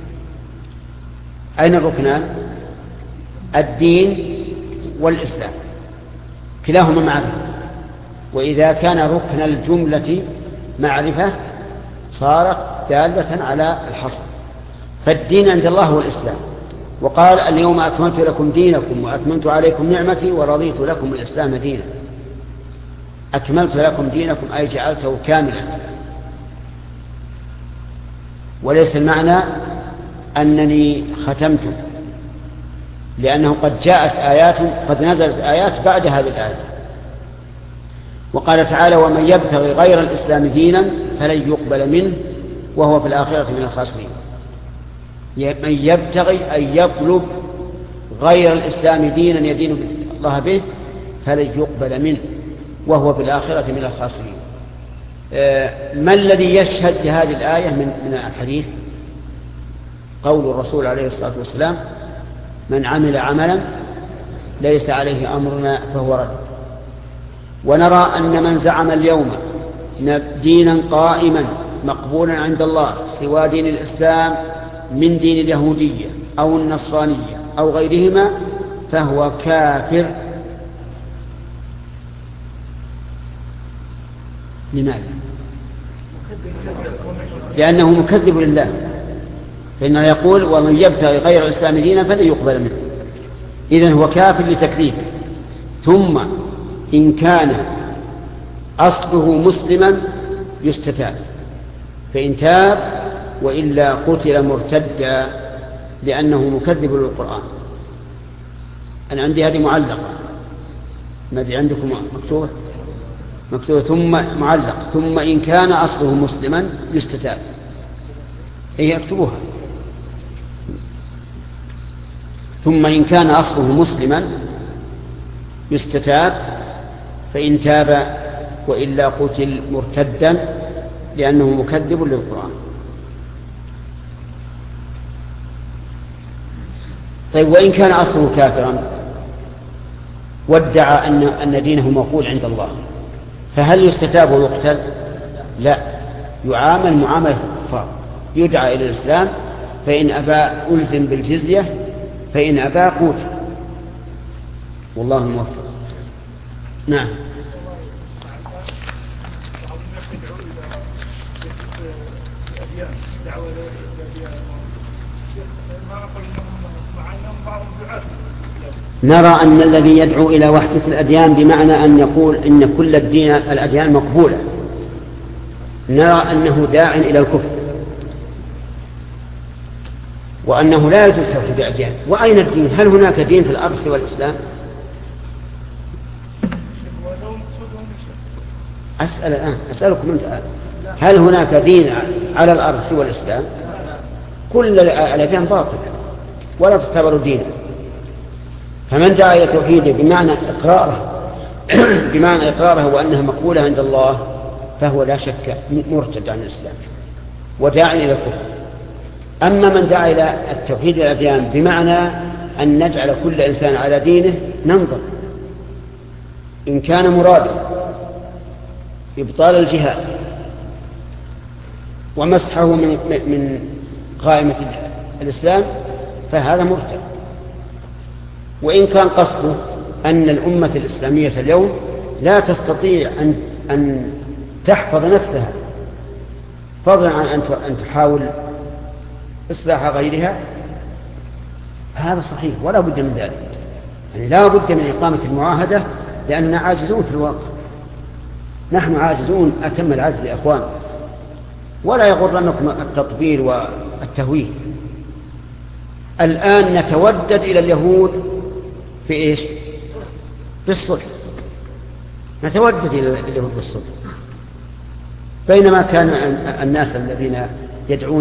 أين الركنان؟ الدين والإسلام، كلاهما معرفة. وإذا كان ركن الجملة معرفة صارت دالة على الحصر. فالدين عند الله هو الإسلام. وقال: اليوم أكملت لكم دينكم وأتممت عليكم نعمتي ورضيت لكم الإسلام دينا. أكملت لكم دينكم أي جعلته كاملا، وليس المعنى أنني ختمت، لأنه قد جاءت آيات قد نزلت آيات بعد هذه الآية. وقال تعالى: ومن يبتغي غير الإسلام دينا فلن يقبل منه وهو في الآخرة من الخاسرين. من يبتغي أي يطلب غير الإسلام دينا يدين الله به فلن يقبل منه وهو في الآخرة من الخاسرين. ما الذي يشهد لهذه الآية من من الحديث؟ قول الرسول عليه الصلاة والسلام: من عمل عملا ليس عليه أمرنا فهو رد. ونرى أن من زعم اليوم دينا قائما مقبولا عند الله سوى دين الإسلام من دين اليهودية أو النصرانية أو غيرهما فهو كافر. لماذا؟ لأنه مكذب لله، فإنه يقول: ومن يبتغي غير الإسلام دينا فلن يقبل منه. إذن هو كافر لتكذيبه. ثم إن كان أصله مسلما يستتاب، فإن تاب وإلا قتل مرتدا لأنه مكذب للقرآن. أنا عندي هذه معلقة، ما أدري عندكم مكتوبة؟ مكتوبة ثم معلق: ثم إن كان أصله مسلما يستتاب. هي اكتبوها: ثم إن كان أصله مسلما يستتاب، فإن تاب وإلا قتل مرتدا لأنه مكذب للقرآن. طيب، وإن كان أصله كافرا وادعى أن أن دينه مقبول عند الله، فهل يستتاب ويقتل؟ لا، يعامل معاملة الكفار، يدعى إلى الإسلام، فإن أبى ألزم بالجزية، فإن أبى قتل. والله الموفق. نعم. نرى أن الذي يدعو إلى وحدة الأديان بمعنى أن يقول إن كل الدين الأديان مقبولة، نرى أنه داع إلى الكفر، وأنه لا يجوز توحيد الأديان. وأين الدين؟ هل هناك دين في الأرض سوى الإسلام؟ أسأل الآن أسألكم أنت الآن، هل هناك دين على الأرض سوى الإسلام؟ كل الأديان باطلة ولا تعتبر دينا. فمن دعا إلى توحيده بمعنى إقراره بمعنى إقراره وأنها مقبولة عند الله فهو لا شك مرتد عن الإسلام وداعي إلى الكفر. أما من دعا إلى التوحيد الأديان بمعنى أن نجعل كل إنسان على دينه ننظر إن كان مرادا إبطال الجهاد ومسحه من من قائمة الإسلام فهذا مرتد. وإن كان قصده أن الأمة الإسلامية اليوم لا تستطيع أن أن تحفظ نفسها فضلا عن أن تحاول إصلاح غيرها، هذا صحيح ولا بد من ذلك، يعني لا بد من إقامة المعاهدة لأننا عاجزون في الواقع، نحن عاجزون أتم العجز يا أخوان. ولا يغرنكم التطبيل والتهويل. الآن نتودد إلى اليهود في إيش؟ بالصلح، نتودد إلى اليهود بالصلح، بينما كان الناس الذين يدعون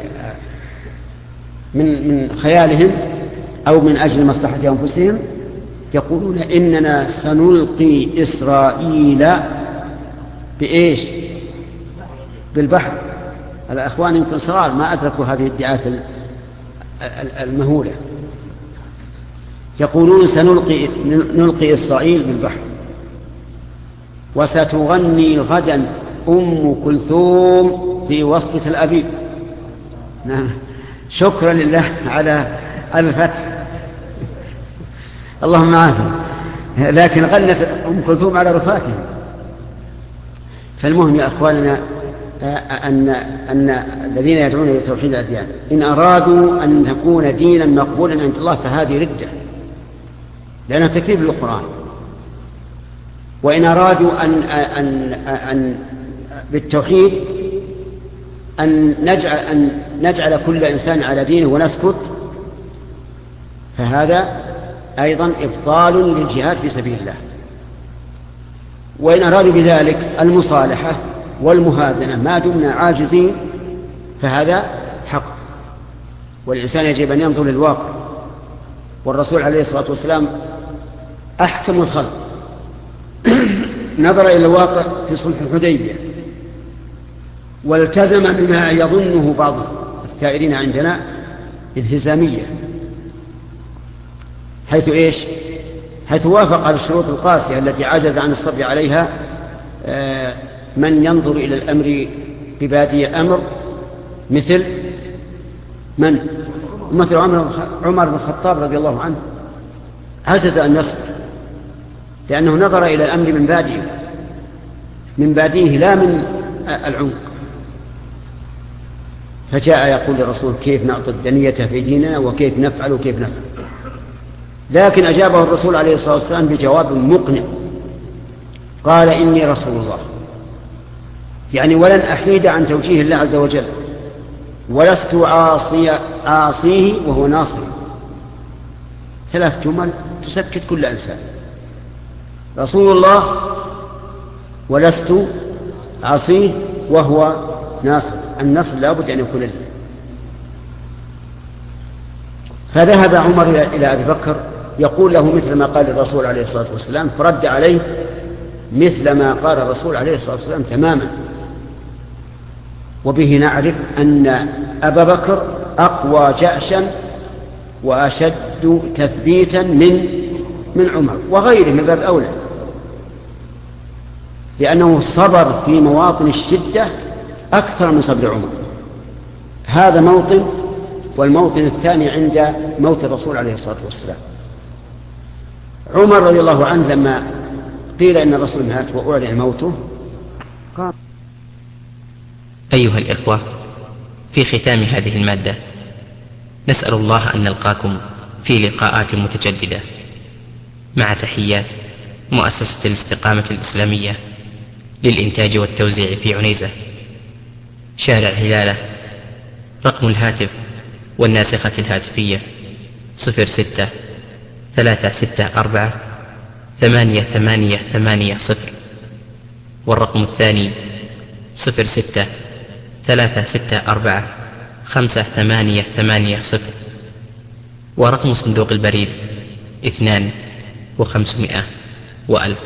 من من خيالهم أو من أجل مصلحة أنفسهم يقولون إننا سنلقي إسرائيل بإيش؟ بالبحر. الأخوان يمكن صغار ما أدركوا هذه الادعاءات المهولة. يقولون سنلقي نلقي إسرائيل بالبحر وستغني غدا أم كلثوم في وسط تل أبيب. نعم، شكرا لله على الفتح، اللهم عافية. لكن غنت أم كلثوم على رفاتهم. فالمهم يا أخواننا أن, أن الذين يدعون إلى توحيد الأديان إن أرادوا أن تكون دينا مقبولا عند الله فهذه ردة، لأنها تكذيب للقرآن. وإن أرادوا أن, أن, أن بالتوحيد أن نجعل, أن نجعل كل إنسان على دينه ونسكت فهذا أيضا إبطال للجهاد في سبيل الله. وإن أرادوا بذلك المصالحة والمهادنة ما دمنا عاجزين فهذا حق، والإنسان يجب أن ينظر للواقع. والرسول عليه الصلاة والسلام أحكم الخلق نظر إلى الواقع في صلح الحديبية والتزم بما يظنه بعض الثائرين عندنا الهزامية، حيث إيش؟ حيث وافق على الشروط القاسية التي عجز عن الصبر عليها من ينظر إلى الأمر ببادي الأمر مثل من؟ مثل عمر بن الخطاب رضي الله عنه، عجز أن يصبر لأنه نظر إلى الأمر من باديه من باديه لا من العمق. فجاء يقول للرسول كيف نعطي الدنية في ديننا وكيف نفعل وكيف نفعل، لكن أجابه الرسول عليه الصلاة والسلام بجواب مقنع، قال إني رسول الله، يعني ولن أحيد عن توجيه الله عز وجل، ولست عاصي عاصيه وهو ناصر. ثلاث جمل تسكت كل إنسان: رسول الله، ولست عاصيه، وهو ناصر. النصر لا بد أن يكون له. فذهب عمر إلى أبي بكر يقول له مثل ما قال الرسول عليه الصلاة والسلام، فرد عليه مثل ما قال الرسول عليه الصلاة والسلام تماما. وبه نعرف أن أبا بكر أقوى جأشا وأشد تثبيتا من من عمر وغيره من باب أولى، لأنه صبر في مواطن الشدة أكثر من صبر عمر. هذا موطن، والموطن الثاني عند موت الرسول عليه الصلاة والسلام. عمر رضي الله عنه لما قيل إن الرسول مات وأعلن موته قال: أيها الإخوة، في ختام هذه المادة نسأل الله أن نلقاكم في لقاءات متجددة، مع تحيات مؤسسة الاستقامة الإسلامية للإنتاج والتوزيع في عنيزة، شارع هلالة. رقم الهاتف والناسخة الهاتفية صفر ستة ثلاثة ستة أربعة ثمانية ثمانية ثمانية صفر، والرقم الثاني صفر ستة ثلاثة ستة أربعة خمسة ثمانية ثمانية صفر، ورقم صندوق البريد اثنان وخمسمائة وألف.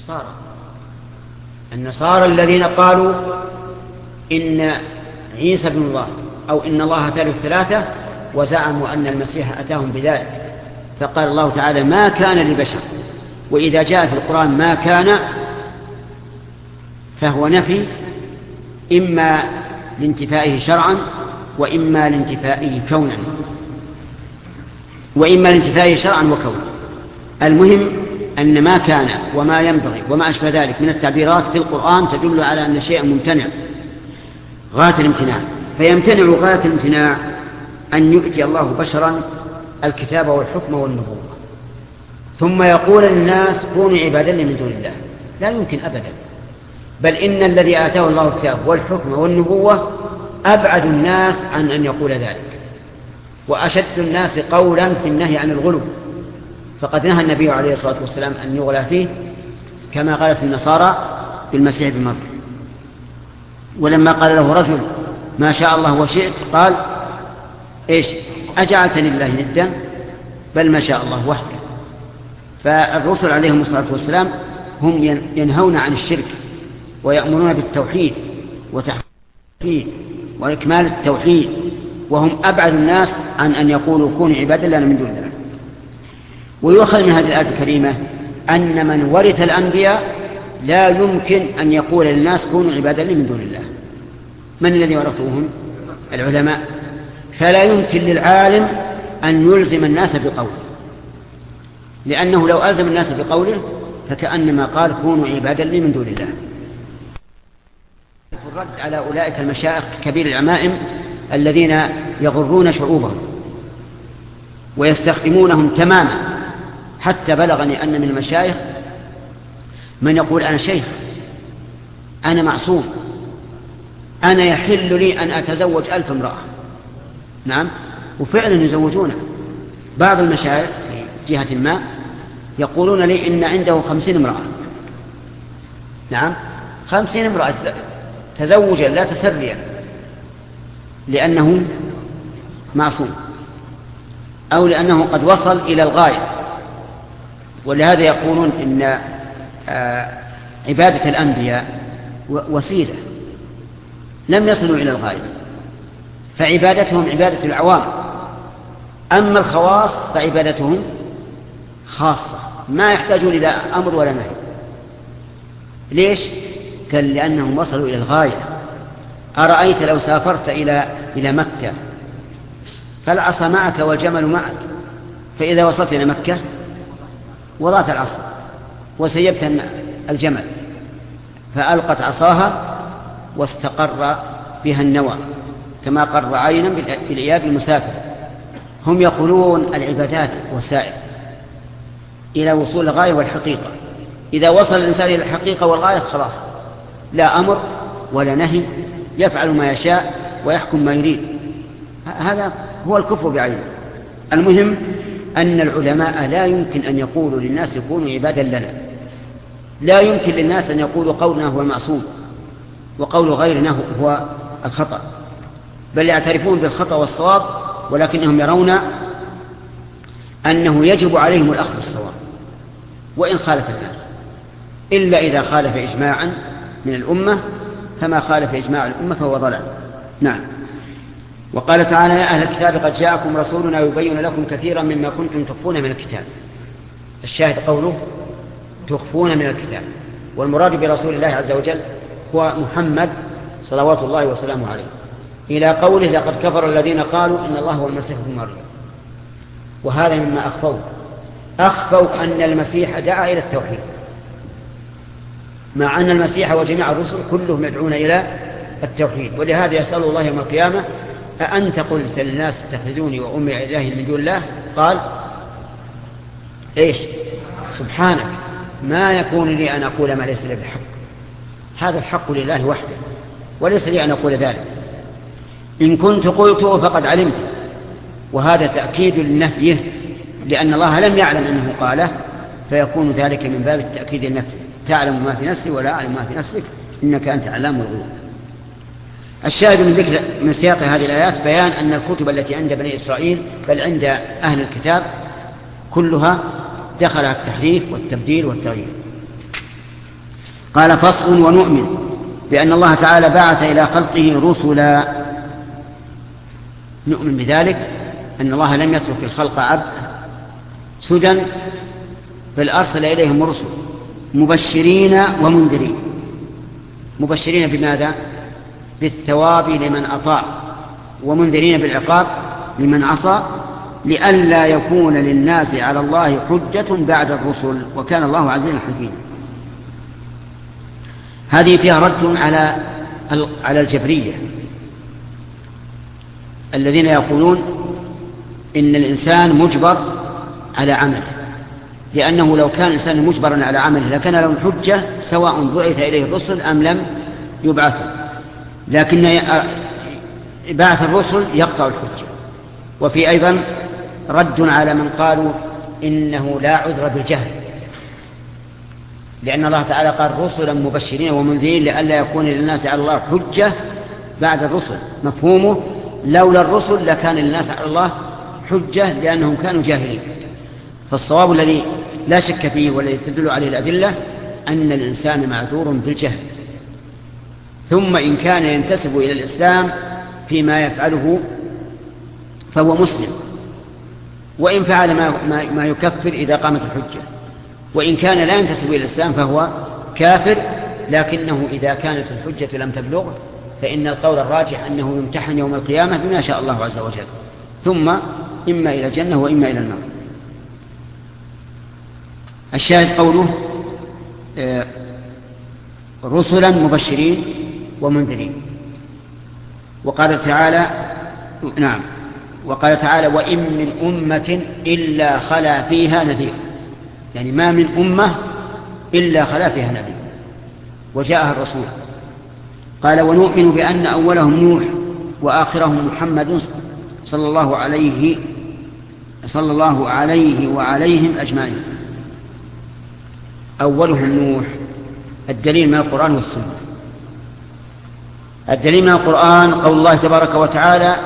النصارى النصارى الذين قالوا إن عيسى ابن الله أو إن الله ثالث ثلاثة، وزعموا أن المسيح أتاهم بذلك. فقال الله تعالى ما كان لبشر، وإذا جاء في القرآن ما كان فهو نفي، إما لانتفائه شرعا وإما لانتفائه كونا وإما لانتفائه شرعا وكونا. المهم أن ما كان وما ينبغي وما أشبه ذلك من التعبيرات في القرآن تدل على أن شيئا ممتنع غاية الامتناع. فيمتنع غاية الامتناع أن يؤتي الله بشرا الكتاب والحكم والنبوة ثم يقول للناس كونوا عبادا من دون الله. لا يمكن أبدا، بل إن الذي آتاه الله الكتاب والحكم والنبوة أبعد الناس عن أن يقول ذلك، وأشد الناس قولا في النهي عن الغلو. فقد نهى النبي عليه الصلاة والسلام أن يغلى فيه كما قالت النصارى بالمسيح بن مريم. ولما قال له رجل ما شاء الله وشئت قال إيش أجعلتني الله ندا بل ما شاء الله وحده. فالرسل عليهم الصلاة والسلام هم ينهون عن الشرك ويأمرون بالتوحيد وتحقيق وإكمال التوحيد، وهم أبعد الناس عن أن يقولوا كونوا عبادا لنا من دون الله. ويؤخذ من هذه الآية الكريمة أن من ورث الأنبياء لا يمكن أن يقول للناس كونوا عبادا لي من دون الله. من الذي ورثوهم؟ العلماء. فلا يمكن للعالم أن يلزم الناس بقوله، لأنه لو ألزم الناس بقوله فكأنما قال كونوا عبادا لي من دون الله. الرد على أولئك المشايخ كبير العمائم الذين يغرون شعوبهم ويستخدمونهم تماما، حتى بلغني أن من المشايخ من يقول أنا شيخ، أنا معصوم، أنا يحل لي أن أتزوج ألف امرأة. نعم، وفعلا يزوجونه. بعض المشايخ في جهة ما يقولون لي إن عنده خمسين امرأة. نعم، خمسين امرأة تزوجا لا تسريا، لأنه معصوم أو لأنه قد وصل إلى الغاية. ولهذا يقولون إن عبادة الأنبياء وسيلة، لم يصلوا إلى الغاية، فعبادتهم عبادة العوام، أما الخواص فعبادتهم خاصة ما يحتاجون إلى أمر ولا نهي. ليش؟ قال لأنهم وصلوا إلى الغاية. أرأيت لو سافرت إلى إلى مكة فالعصا معك والجمل معك، فإذا وصلت إلى مكة وضعت العصا وسيبت الجمل فألقت عصاها واستقر بها النوى كما قر عينا بالإياب المسافر. هم يقولون العبادات وسائل إلى وصول الغاية والحقيقة. إذا وصل الإنسان إلى الحقيقة والغاية خلاص، لا أمر ولا نهي، يفعل ما يشاء ويحكم ما يريد. هذا هو الكفر بعينه. المهم أن العلماء لا يمكن أن يقولوا للناس يكونوا عبادا لنا، لا يمكن للناس أن يقولوا قولنا هو المعصوم وقول غيرنا هو الخطأ، بل يعترفون بالخطأ والصواب، ولكنهم يرون أنه يجب عليهم الأخذ بالصواب وإن خالف الناس، إلا إذا خالف إجماعا من الأمة، فما خالف إجماع الأمة فهو ضلال. نعم. وقال تعالى يا أهل الكتاب قد جاءكم رسولنا يبين لكم كثيرا مما كنتم تخفون من الكتاب. الشاهد قوله تخفون من الكتاب، والمراد برسول الله عز وجل هو محمد صلوات الله وسلامه عليه، إلى قوله لقد كفر الذين قالوا إن الله هو المسيح ابن مريم. وهذا مما أخفوا أخفوا أن المسيح دعا إلى التوحيد، مع أن المسيح وجميع الرسل كلهم يدعون إلى التوحيد. ولهذا يسأل الله يوم القيامة أأنت قلت للناس اتخذوني وأمي إلهي من دون الله؟ قال إيش؟ سبحانك ما يكون لي أن أقول ما ليس لي بالحق، هذا الحق لله وحده وليس لي أن أقول ذلك، إن كنت قلته فقد علمت. وهذا تأكيد لنفيه، لأن الله لم يعلم أنه قاله، فيكون ذلك من باب التأكيد النفي. تعلم ما في نفسي ولا أعلم ما في نفسك إنك أنت علام الغيوب. الشاهد من ذكر من سياق هذه الآيات بيان أن الكتب التي عند بني إسرائيل بل عند أهل الكتاب كلها دخلها التحريف والتبديل والتغيير. قال فصل ونؤمن بأن الله تعالى بعث إلى خلقه رسلا. نؤمن بذلك أن الله لم يترك الخلق عبد سدى، بل أرسل إليهم رسل مبشرين ومنذرين. مبشرين بماذا؟ بالثواب لمن أطاع، ومنذرين بالعقاب لمن عصى، لئلا يكون للناس على الله حجة بعد الرسل، وكان الله عزيزا حكيما. هذه فيها رد على على الجبرية الذين يقولون إن الإنسان مجبر على عمله، لأنه لو كان الإنسان مجبرا على عمله لكان له الحجة سواء بعث إليه الرسل أم لم يبعثوا، لكن بعث الرسل يقطع الحجة. وفي أيضا رد على من قالوا إنه لا عذر بالجهل، لأن الله تعالى قال رسلا مبشرين ومنذرين لئلا يكون للناس على الله حجة بعد الرسل. مفهومه لولا الرسل لكان للناس على الله حجة لأنهم كانوا جاهلين. فالصواب الذي لا شك فيه والذي تدل عليه الأدلة أن الإنسان معذور بالجهل، ثم إن كان ينتسب إلى الإسلام فيما يفعله فهو مسلم، وإن فعل ما, ما يكفر إذا قامت الحجة، وإن كان لا ينتسب إلى الإسلام فهو كافر، لكنه إذا كانت الحجة لم تبلغ فإن القول الراجح أنه يمتحن يوم القيامة بما شاء الله عز وجل، ثم إما إلى الجنة وإما إلى النار. الشاهد قوله رسلا مبشرين ومنذرين. وقال تعالى نعم وقال تعالى وإن من أمة إلا خلا فيها نذير، يعني ما من أمة إلا خلا فيها نذير وجاءها الرسول. قال ونؤمن بأن أولهم نوح وآخرهم محمد صلى الله عليه صلى الله عليه وعليهم أجمعين. أولهم نوح، الدليل من القرآن والسنة. الدليل من القرآن قول الله تبارك وتعالى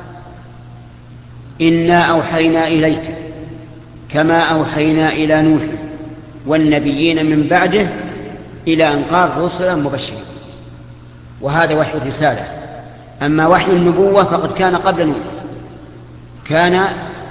إنا أوحينا إليك كما أوحينا إلى نوح والنبيين من بعده إلى أن قال رسلا مبشرين. وهذا وحي الرسالة. أما وحي النبوة فقد كان قبل نوح، كان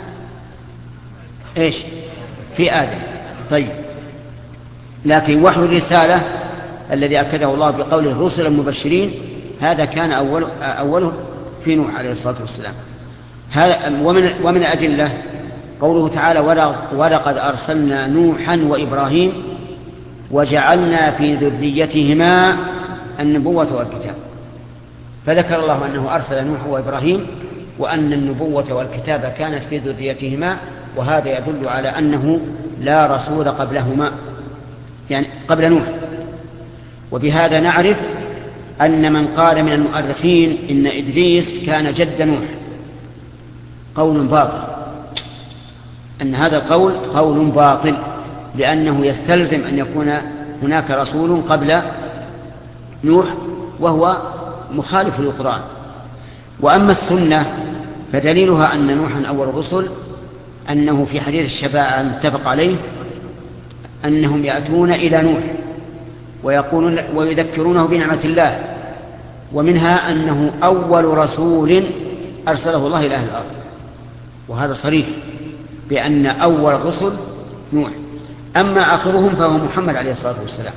إيش في آدم. طيب، لكن وحي الرسالة الذي أكده الله بقوله رسلا مبشرين هذا كان أول أوله في نوح عليه الصلاة والسلام. ومن, ومن الأدلة قوله تعالى ولقد أرسلنا نوحا وإبراهيم وجعلنا في ذريتهما النبوة والكتاب. فذكر الله أنه أرسل نوح وإبراهيم وأن النبوة والكتاب كانت في ذريتهما، وهذا يدل على أنه لا رسول قبلهما، يعني قبل نوح. وبهذا نعرف أن من قال من المؤرخين إن إدريس كان جد نوح قول باطل، أن هذا القول قول باطل، لأنه يستلزم أن يكون هناك رسول قبل نوح وهو مخالف للقرآن. وأما السنة فدليلها أن نوحا أول الرسل، أنه في حديث الشفاعة المتفق عليه أنهم يأتون إلى نوح ويقولون ويذكرونه بنعمة الله، ومنها أنه أول رسول أرسله الله إلى أهل الأرض، وهذا صريح بأن أول الرسل نوح. أما آخرهم فهو محمد عليه الصلاة والسلام.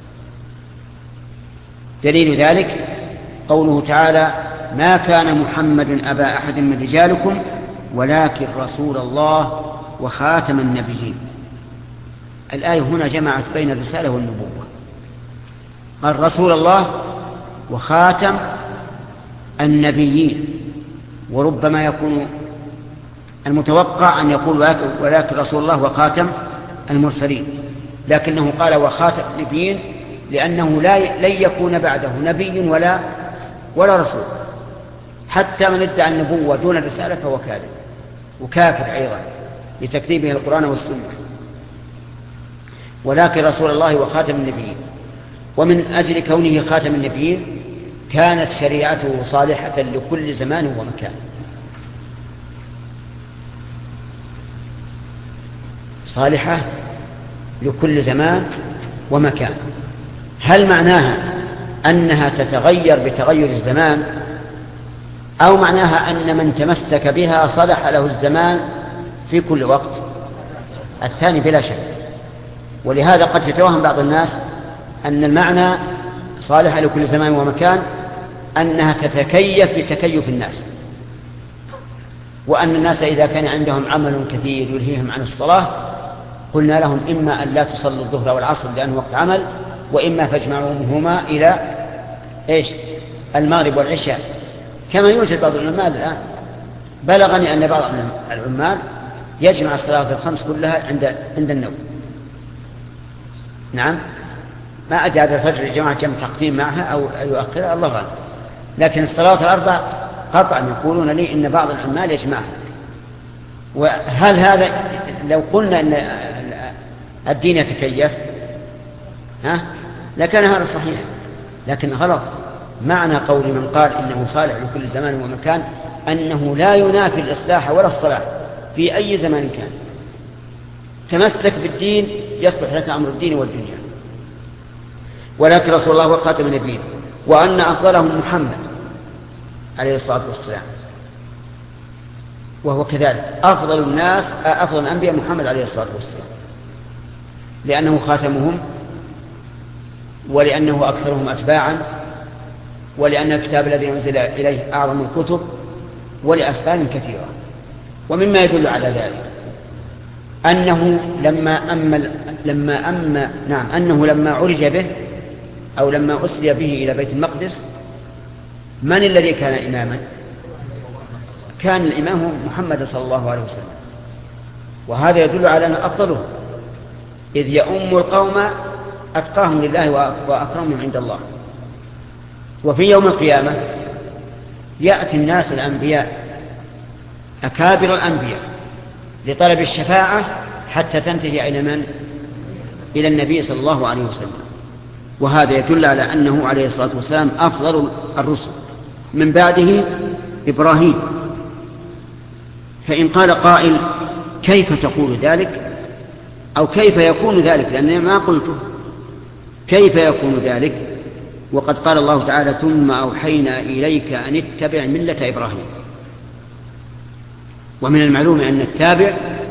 دليل ذلك قوله تعالى ما كان محمد أبا أحد من رجالكم ولكن رسول الله وخاتم النبيين. الآية هنا جمعت بين الرسالة والنبوة، قال رسول الله وخاتم النبيين، وربما يكون المتوقع أن يقول ولكن رسول الله وخاتم المرسلين، لكنه قال وخاتم النبيين لأنه لا لن يكون بعده نبي ولا ولا رسول، حتى من ادعى النبوة دون الرسالة فهو كاذب وكافر أيضا لتكذيبه القرآن والسنة. ولكن رسول الله وخاتم النبيين، ومن أجل كونه خاتم النبيين كانت شريعته صالحة لكل زمان ومكان. صالحة لكل زمان ومكان، هل معناها أنها تتغير بتغير الزمان، أو معناها أن من تمسك بها صلح له الزمان في كل وقت؟ الثاني بلا شك. ولهذا قد يتوهم بعض الناس أن المعنى صالح لكل زمان ومكان أنها تتكيف بتكيف الناس، وأن الناس إذا كان عندهم عمل كثير يلهيهم عن الصلاة قلنا لهم إما أن لا تصلوا الظهر والعصر لأنه وقت عمل، وإما فاجمعوهما إلى إيش؟ المغرب والعشاء، كما يوجد بعض العمال الآن. بلغني أن بعض العمال يجمع الصلاة الخمس كلها عند عند النوم. نعم، ما أدري هذا الفجر جماعة جمع تقديم معها أو يؤخرها، الله أعلم. لكن الصلاة الأربع قطعا يقولون لي إن بعض العمال يجمعها. وهل هذا لو قلنا أن الدين يتكيف ها لكان هذا صحيح، لكن غلط. معنى قول من قال إنه صالح لكل زمان ومكان أنه لا ينافي الإصلاح ولا الصلاح في أي زمان كان. تمسك بالدين يصلح لك أمر الدين والدنيا. ولكن رسول الله هو خاتم النبيين، وأن أفضلهم محمد عليه الصلاة والسلام، وهو كذلك أفضل الناس أفضل الأنبياء محمد عليه الصلاة والسلام، لأنه خاتمهم، ولأنه أكثرهم أتباعا، ولأن الكتاب الذي أنزل إليه أعظم الكتب، ولأسباب كثيرة. ومما يدل على ذلك أنه لما أم لما أم نعم أنه لما عرج به أو لما أسري به إلى بيت المقدس، من الذي كان إماما؟ كان الإمام محمد صلى الله عليه وسلم، وهذا يدل على أن أفضله، إذ يؤم القوم أتقاهم لله وأكرمهم عند الله. وفي يوم القيامة يأتي الناس الأنبياء أكابر الأنبياء لطلب الشفاعة حتى تنتهي إلى من؟ إلى النبي صلى الله عليه وسلم. وهذا يدل على أنه عليه الصلاة والسلام أفضل الرسل. من بعده إبراهيم. فإن قال قائل كيف تقول ذلك أو كيف يكون ذلك، لأنني ما قلته، كيف يكون ذلك وقد قال الله تعالى ثم أوحينا إليك أن اتبع ملة إبراهيم. ومن المعلوم أن التابع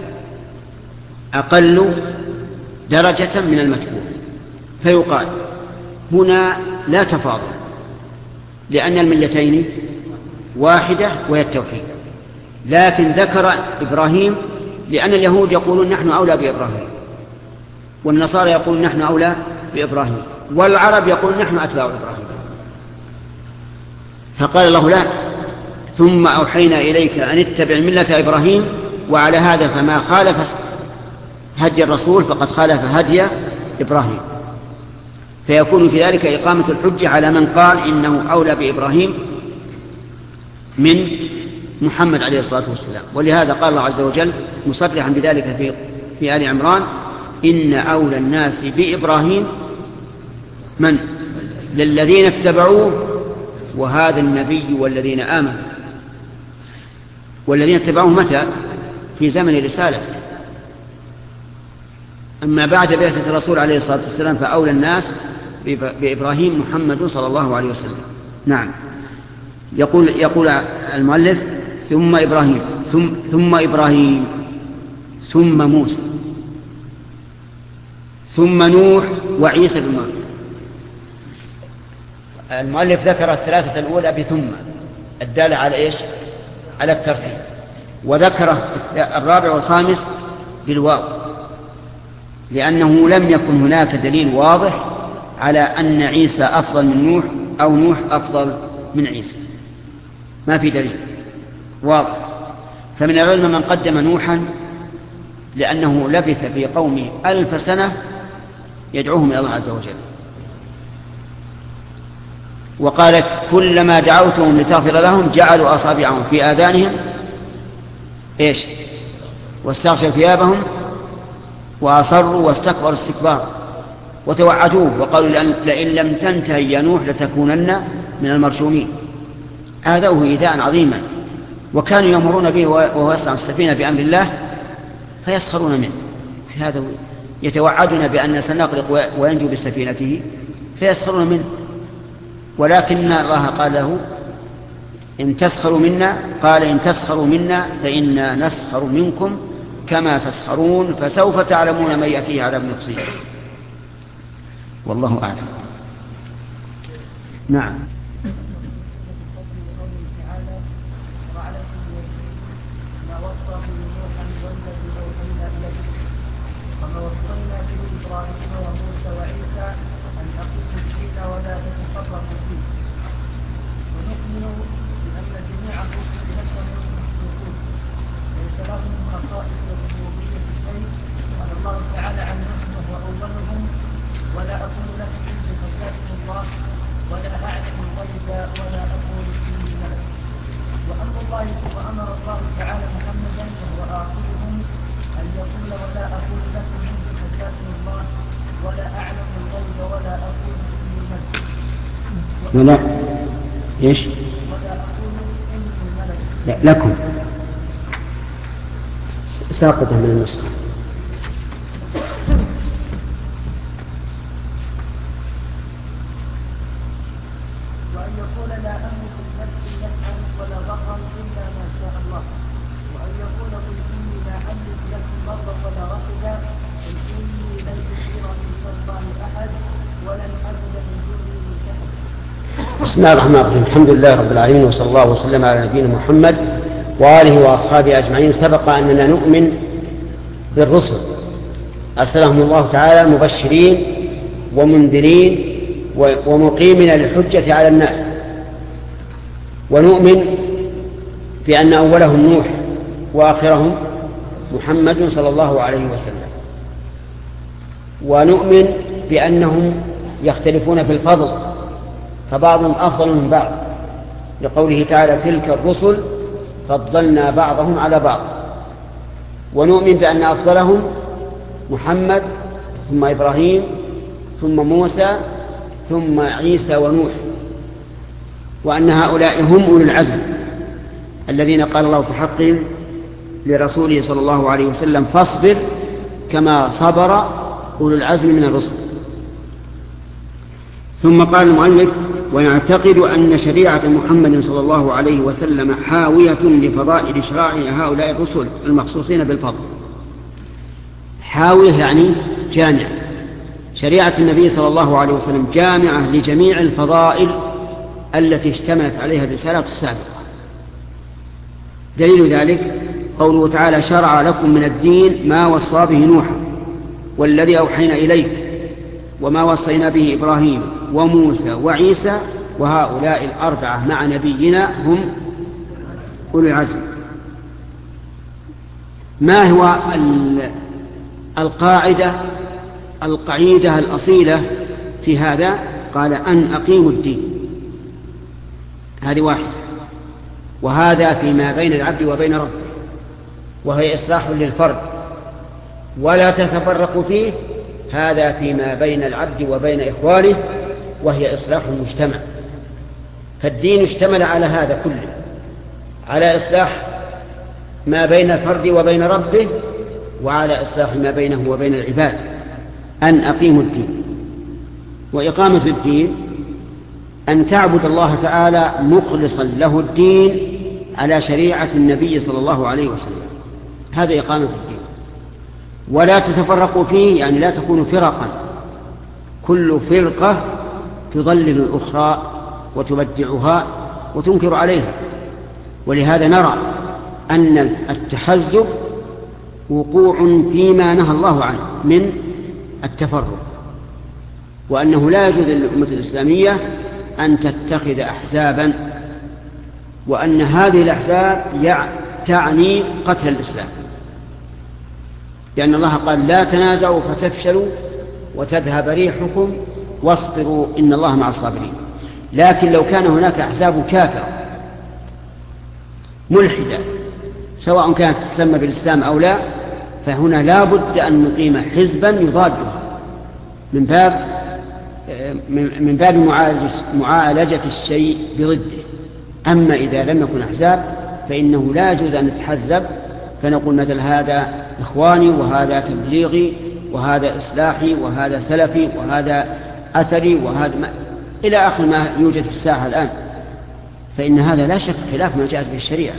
أقل درجة من المتبوع، فيقال هنا لا تفاضل، لأن الملتين واحدة وهي التوحيد، لكن ذكر إبراهيم لأن اليهود يقولون نحن أولى بإبراهيم، والنصارى يقولون نحن أولى بإبراهيم، والعرب يقولون نحن أتباع إبراهيم. فقال الله لا، ثم أوحينا إليك أن اتبع ملة إبراهيم، وعلى هذا فما خالف هدي الرسول فقد خالف هدي إبراهيم، فيكون في ذلك إقامة الحجة على من قال إنه أولى بإبراهيم من محمد عليه الصلاة والسلام. ولهذا قال الله عز وجل مصرحا بذلك في في آل عمران إن أولى الناس بإبراهيم من؟ للذين اتبعوه وهذا النبي والذين آمنوا. والذين اتبعوه متى؟ في زمن الرسالة. أما بعد بعثة الرسول عليه الصلاة والسلام فأولى الناس بإبراهيم محمد صلى الله عليه وسلم. نعم. يقول يقول المؤلف ثم إبراهيم ثم, ثم إبراهيم ثم موسى ثم نوح وعيسى بن مريم. المؤلف ذكر الثلاثة الأولى بثم الدالة على إيش؟ على الترتيب، وذكر الرابع والخامس بالواو، لأنه لم يكن هناك دليل واضح على أن عيسى أفضل من نوح أو نوح أفضل من عيسى، ما في دليل واضح. فمن العلم من قدم نوحا لأنه لبث في قومه ألف سنة يدعوهم إلى الله عز وجل، وقال كلما دعوتهم لتغفر لهم جعلوا أصابعهم في آذانهم إيش؟ واستغشوا ثيابهم وأصروا واستكبروا استكبارا وتوعدوه وقالوا لئن لم تنتهي يا نوح لتكونن من المرجومين. آذوه إيذاء عظيما، وكانوا يأمرون به وهو يصنع السفينة بأمر الله فيسخرون منه. في هذا يتوعدنا بأن سنغرق وينجو بسفينته، فيسخرون منه، ولكن الله قال له إن تسخروا منا، قال إن تسخروا منا فإنا نسخر منكم كما تسخرون فسوف تعلمون من يأتيه عذاب يخزيه. والله أعلم. نعم. ووصينا به إبراهيم وموسى وعيسى أن أقيموا الدين ولا تتفرقوا فيه ونؤمن بأن جميع الرسل بشر مخلوقون ليس لهم من خصائص الربوبية شيء. قال الله تعالى عن نحن وأولهم ولا أقول لكم عندي خزائن الله ولا أعلم الغيب ولا أقول إني ملك. وأمر الله وأمر الله تعالى محمدا وهو آخرهم أن يقول ولا أقول لكم عندي خزائن الله ولا أعلم الغيب ولا أقول إني ملك. ولا إيش؟ ولا أقول إني ملك. لا لكم ساقطة من النسخة. وأن يقول لا أملك لنفسي نفعا ولا ضرا إلا ما شاء الله. وأن يقول قل إني لا أملك لكم ضرا ولا رشدا قل إني لن يصيرني سلطان أحد ولن أجد من دونه ملتحدا. بسم الله الرحمن الرحيم. الحمد لله رب العالمين وصلى الله وسلم على نبينا محمد وآله وأصحابه أجمعين. سبق أننا نؤمن بالرسل أرسلهم الله تعالى مبشرين ومنذرين ومقيمين للحجة على الناس، ونؤمن بأن أولهم نوح وآخرهم محمد صلى الله عليه وسلم، ونؤمن بأنهم يختلفون في الفضل فبعضهم أفضل من بعض، لقوله تعالى تلك الرسل فضلنا بعضهم على بعض. ونؤمن بأن أفضلهم محمد ثم إبراهيم ثم موسى ثم عيسى ونوح، وأن هؤلاء هم أولو العزم الذين قال الله في حقهم لرسوله صلى الله عليه وسلم فاصبر كما صبر أولو العزم من الرسل. ثم قال المؤلف ونعتقد أن شريعة محمد صلى الله عليه وسلم حاوية لفضائل شرائع هؤلاء الرسل المخصوصين بالفضل. حاوية يعني جامعة، شريعة النبي صلى الله عليه وسلم جامعة لجميع الفضائل التي اشتملت عليها الرسالات السابقة. دليل ذلك قوله تعالى شرع لكم من الدين ما وصى به نوحا والذي أوحينا إليك وما وصينا به إبراهيم وموسى وعيسى وهؤلاء الأربعة مع نبينا هم أولو العزم. ما هو القاعدة القاعدة الأصيلة في هذا؟ قال أن أقيموا الدين، هذه واحدة، وهذا فيما بين العبد وبين ربه، وهي إصلاح للفرد، ولا تتفرقوا فيه، هذا فيما بين العبد وبين إخوانه، وهي إصلاح المجتمع. فالدين اشتمل على هذا كله، على إصلاح ما بين الفرد وبين ربه، وعلى إصلاح ما بينه وبين العباد. أن أقيموا الدين، وإقامة الدين أن تعبد الله تعالى مخلصا له الدين على شريعة النبي صلى الله عليه وسلم، هذا إقامة الدين. ولا تتفرقوا فيه، يعني لا تكونوا فرقا، كل فرقة تضلل الأخرى وتبدعها وتنكر عليها. ولهذا نرى أن التحزب وقوع فيما نهى الله عنه من التفرق، وأنه لا يجوز للأمة الإسلامية أن تتخذ أحزابا، وأن هذه الأحزاب تعني قتل الإسلام، لأن الله قال لا تنازعوا فتفشلوا وتذهب ريحكم واصبروا إن الله مع الصابرين. لكن لو كان هناك أحزاب كافرة ملحدة سواء كانت تسمى بالإسلام أو لا، فهنا لا بد أن نقيم حزبا يضادها من باب من باب معالجة الشيء بضده. أما إذا لم يكن أحزاب فإنه لا يجوز أن نتحزب فنقول مثل هذا إخواني وهذا تبليغي وهذا إصلاحي وهذا سلفي وهذا أثري وهذا ما إلى آخر ما يوجد في الساحة الآن، فإن هذا لا شك خلاف ما جاءت به الشريعة.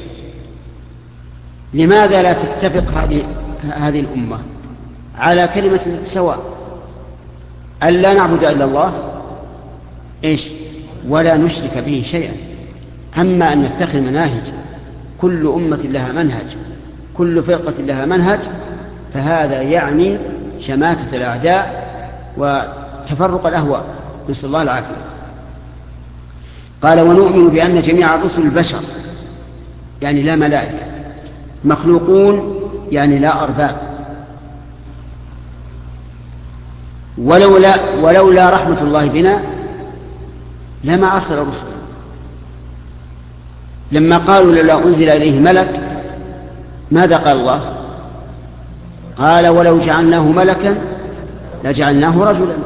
لماذا لا تتفق هذه هذه الأمة على كلمة سواء، أن لا نعبد إلا الله إيش ولا نشرك به شيئا؟ أما أن نتخذ مناهج كل أمة لها منهج، كل فرقة لها منهج، فهذا يعني شماتة الأعداء وتفرق الأهواء، نسأل الله العافية. قال ونؤمن بأن جميع الرسل البشر، يعني لا ملائكة، مخلوقون يعني لا أرباب، ولولا, ولولا رحمة الله بنا لما أرسل الرسل. لما قالوا لولا أنزل إليه ملك ماذا قال الله؟ قال ولو جعلناه ملكا لجعلناه رجلا.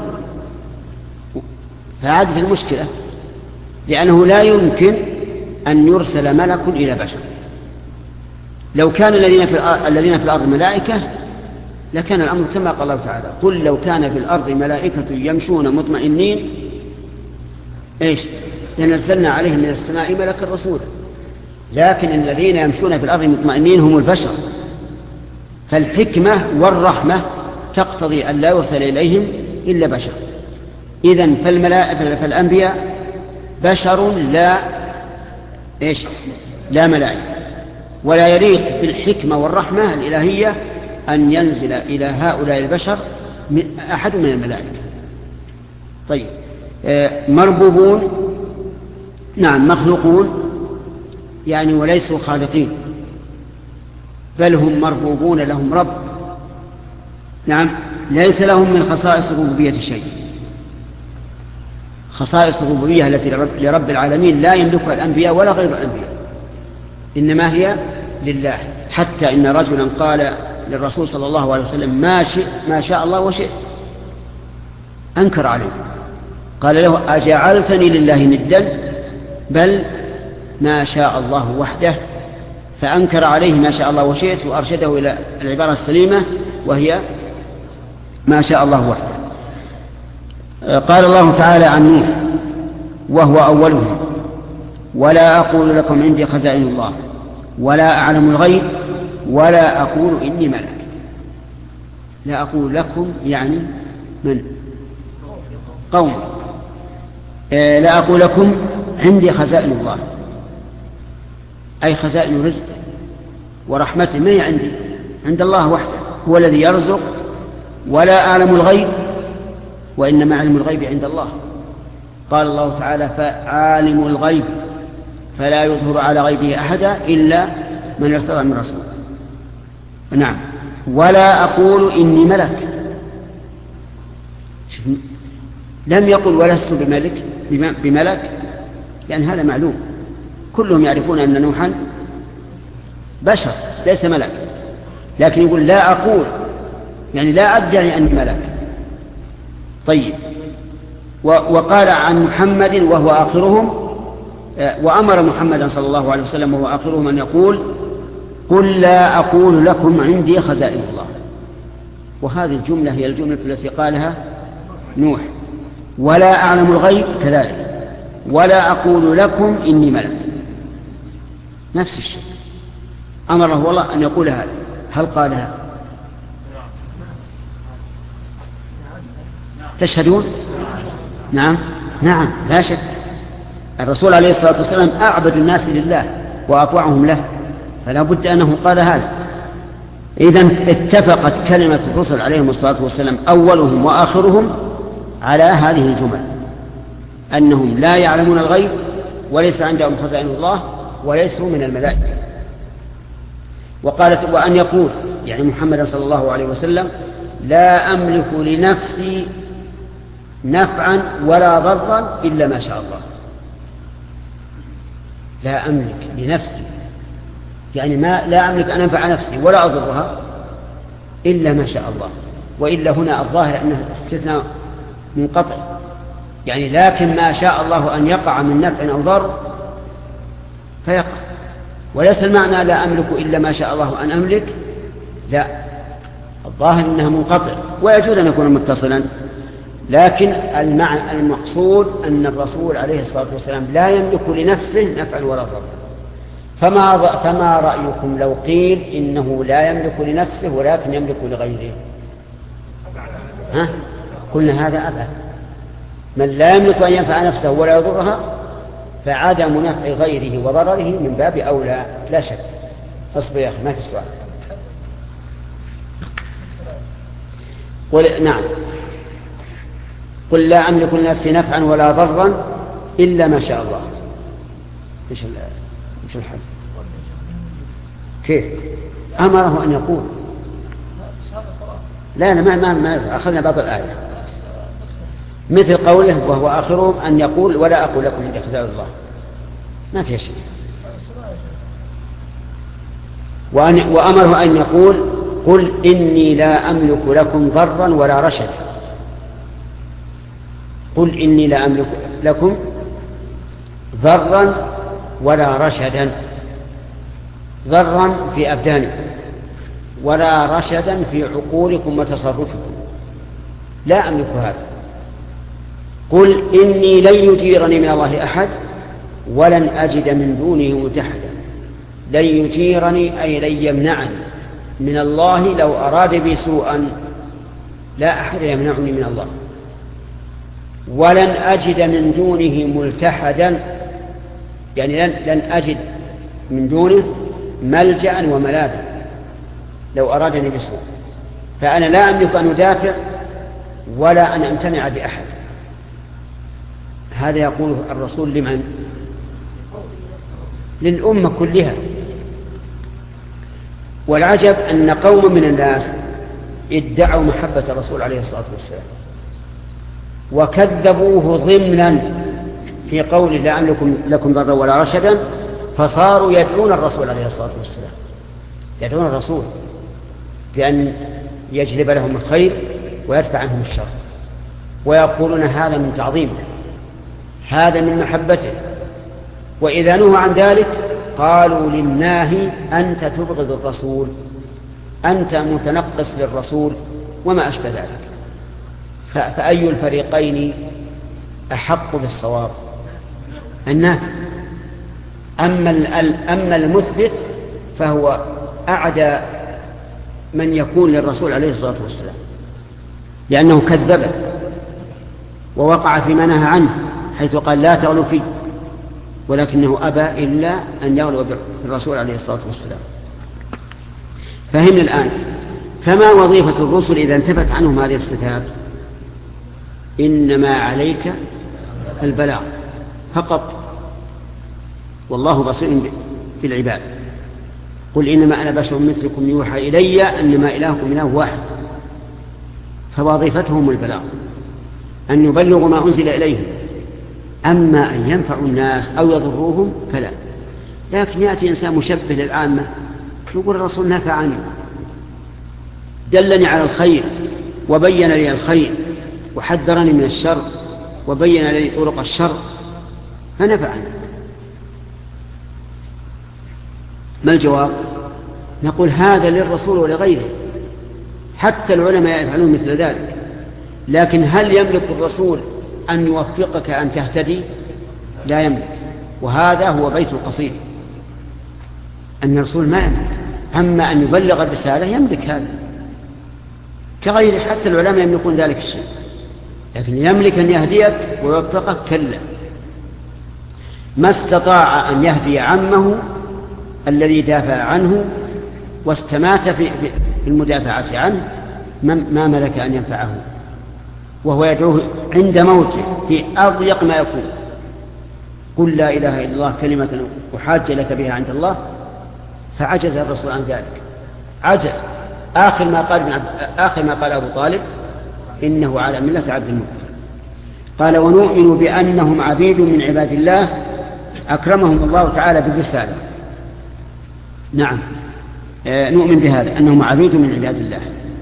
فعادت المشكلة، لأنه لا يمكن أن يرسل ملك إلى بشر. لو كان الذين في الذين في الأرض ملائكة لكان الأمر كما قال الله تعالى قل لو كان في الأرض ملائكة يمشون مطمئنين إيش لنزلنا عليهم من السماء ملكا رسولا. لكن الذين يمشون في الأرض مطمئنين هم البشر، فالحكمة والرحمة تقتضي أن لا يرسل إليهم إلا بشر. إذن فالملائكة فالأنبياء بشر لا إيش لا ملائكة، ولا يليق بالحكمة والرحمة الإلهية أن ينزل إلى هؤلاء البشر أحد من الملائكة. طيب مربوبون نعم مخلوقون يعني وليسوا خالقين، بل هم مربوبون لهم رب، نعم ليس لهم من خصائص الربوبية شيء. خصائص الربوبية التي لرب العالمين لا يملكها الأنبياء ولا غير الأنبياء، إنما هي لله. حتى إن رجلا قال للرسول صلى الله عليه وسلم ما, ما شاء الله وشئت، أنكر عليه، قال له أجعلتني لله ندا بل ما شاء الله وحده، فأنكر عليه ما شاء الله وشئت وأرشده إلى العبارة السليمة وهي ما شاء الله وحده. قال الله تعالى عن نوح وهو أولهم ولا أقول لكم عندي خزائن الله ولا أعلم الغيب ولا أقول إني ملك. لا أقول لكم يعني من قوم، لا أقول لكم عندي خزائن الله أي خزائن رزق ورحمته ما هي عندي، عند الله وحده هو الذي يرزق. ولا أعلم الغيب وإنما علم الغيب عند الله. قال الله تعالى فعالم الغيب فلا يظهر على غيبه أحدا إلا من ارتضى من رسول. نعم ولا أقول إني ملك، لم يقل ولست بملك بملك لأن هذا معلوم، كلهم يعرفون أن نوحا بشر ليس ملك، لكن يقول لا أقول يعني لا أدعي أني ملك. طيب وقال عن محمد وهو آخرهم، وأمر محمدا صلى الله عليه وسلم وهو آخرهم أن يقول قل لا أقول لكم عندي خزائن الله. وهذه الجملة هي الجملة التي قالها نوح. ولا أعلم الغيب كذلك ولا أقول لكم إني ملك، نفس الشيء أمره الله أن يقول هذا. هل قالها؟ تشهدون؟ نعم نعم لا شك. الرسول عليه الصلاة والسلام أعبد الناس لله وأطوعهم له، فلا بد أنه قال هذا. إذن اتفقت كلمة الرسل عليهم الصلاة والسلام أولهم وآخرهم على هذه الجمل، أنهم لا يعلمون الغيب وليس عندهم خزائن الله وليسوا من الملائكة. وقالت وأن يقول يعني محمد صلى الله عليه وسلم لا أملك لنفسي نفعا ولا ضرا إلا ما شاء الله. لا أملك لنفسي يعني ما لا أملك أن أنفع نفسي ولا أضرها إلا ما شاء الله. وإلا هنا الظاهر أنه استثناء منقطع، يعني لكن ما شاء الله أن يقع من نفع أو ضر فيقع، وليس المعنى لا أملك إلا ما شاء الله أن أملك، لا، الظاهر أنها منقطع ويجوز أن يكون متصلا. لكن المعنى المقصود أن الرسول عليه الصلاة والسلام لا يملك لنفسه نفعا ولا ضرا. فما, فما رأيكم لو قيل إنه لا يملك لنفسه ولكن يملك لغيره؟ ها؟ قلنا هذا أبعد. من لا يملك أن ينفع نفسه ولا يضرها فعدم نفع غيره وضرره من باب أولى لا شك. اصبر يا أخي ما في سؤال. قل نعم قل لا أملك لنفسي نفعا ولا ضرا إلا ما شاء الله. إيش إيش الحل؟ كيف أمره أن يقول؟ لا أنا ما ما ما أخذنا بعض الآية مثل قوله وهو آخرهم أن يقول ولا أقول لكم عند خزائن الله، ما فيها شيء. وأن وأمره أن يقول قل إني لا أملك لكم ضرا ولا رشدا. قل إني لا أملك لكم ضرا ولا رشدا، ضرا في أبدانكم ولا رشدا في عقولكم وتصرفكم، لا أملك هذا. قل إني لن يجيرني من الله أحد ولن أجد من دونه ملتحدا. لن يجيرني أي لن يمنعني من الله لو أراد بي سوءا، لا أحد يمنعني من الله. ولن أجد من دونه ملتحدا يعني لن, لن أجد من دونه ملجأ وملاذا لو أرادني بسوء. فأنا لا أملك أن أدافع ولا أن أمتنع بأحد. هذا يقول الرسول لمن؟ للأمة كلها. والعجب أن قوم من الناس ادعوا محبة الرسول عليه الصلاة والسلام وكذبوه ضمنا في قوله لا أملك لكم ضرا ولا رشدا، فصاروا يدعون الرسول عليه الصلاة والسلام، يدعون الرسول بأن يجلب لهم الخير ويدفع عنهم الشر، ويقولون هذا من تعظيمه، هذا من محبته. وإذا نهوا عن ذلك قالوا للناهي أنت تبغض الرسول، أنت متنقص للرسول وما أشبه ذلك. فأي الفريقين أحق بالصواب؟ النافي. أما أما المثبت فهو أعدى من يكون للرسول عليه الصلاة والسلام، لأنه كذبه ووقع فيما نهى عنه حيث قال لا تغلوا فيه، ولكنه أبى إلا أن يغلو بالرسول عليه الصلاة والسلام. فهمنا الآن فما وظيفة الرسل إذا انتفت عنهم هذه الصفات؟ إنما عليك البلاغ فقط، والله بصير بالعباد. قل إنما أنا بشر مثلكم يوحى إلي أنما إلهكم إله واحد. فوظيفتهم البلاغ، أن يبلغوا ما أنزل إليهم. أما أن ينفعوا الناس أو يضروهم فلا. لكن يأتي إنسان مشبه للعامة يقول الرسول نفعني، دلني على الخير وبين لي الخير وحذرني من الشر وبين لي طرق الشر فنفعني. ما الجواب؟ نقول هذا للرسول ولغيره، حتى العلماء يفعلون مثل ذلك. لكن هل يملك الرسول أن يوفقك أن تهتدي؟ لا يملك. وهذا هو بيت القصيد، أن الرسول ما يملك. أما أن يبلغ الرسالة يملك هذا كغيره، حتى العلماء يملكون ذلك الشيء. لكن يملك أن يهديك ويوفقك كلا. ما استطاع أن يهدي عمه الذي دافع عنه واستمات في المدافعة عنه ما ملك أن ينفعه، وهو يدعوه عند موته في أضيق ما يكون. قل لا إله إلا الله كلمة أحاج لك بها عند الله، فعجز الرسول عن ذلك، عجز. آخر ما قال ابن عبد آخر ما قال أبو طالب إنه على ملة عبد المطلب. قال ونؤمن بأنهم عبيد من عباد الله أكرمهم الله تعالى بالرسالة. نعم آه نؤمن بهذا، أنهم عبيد من عباد الله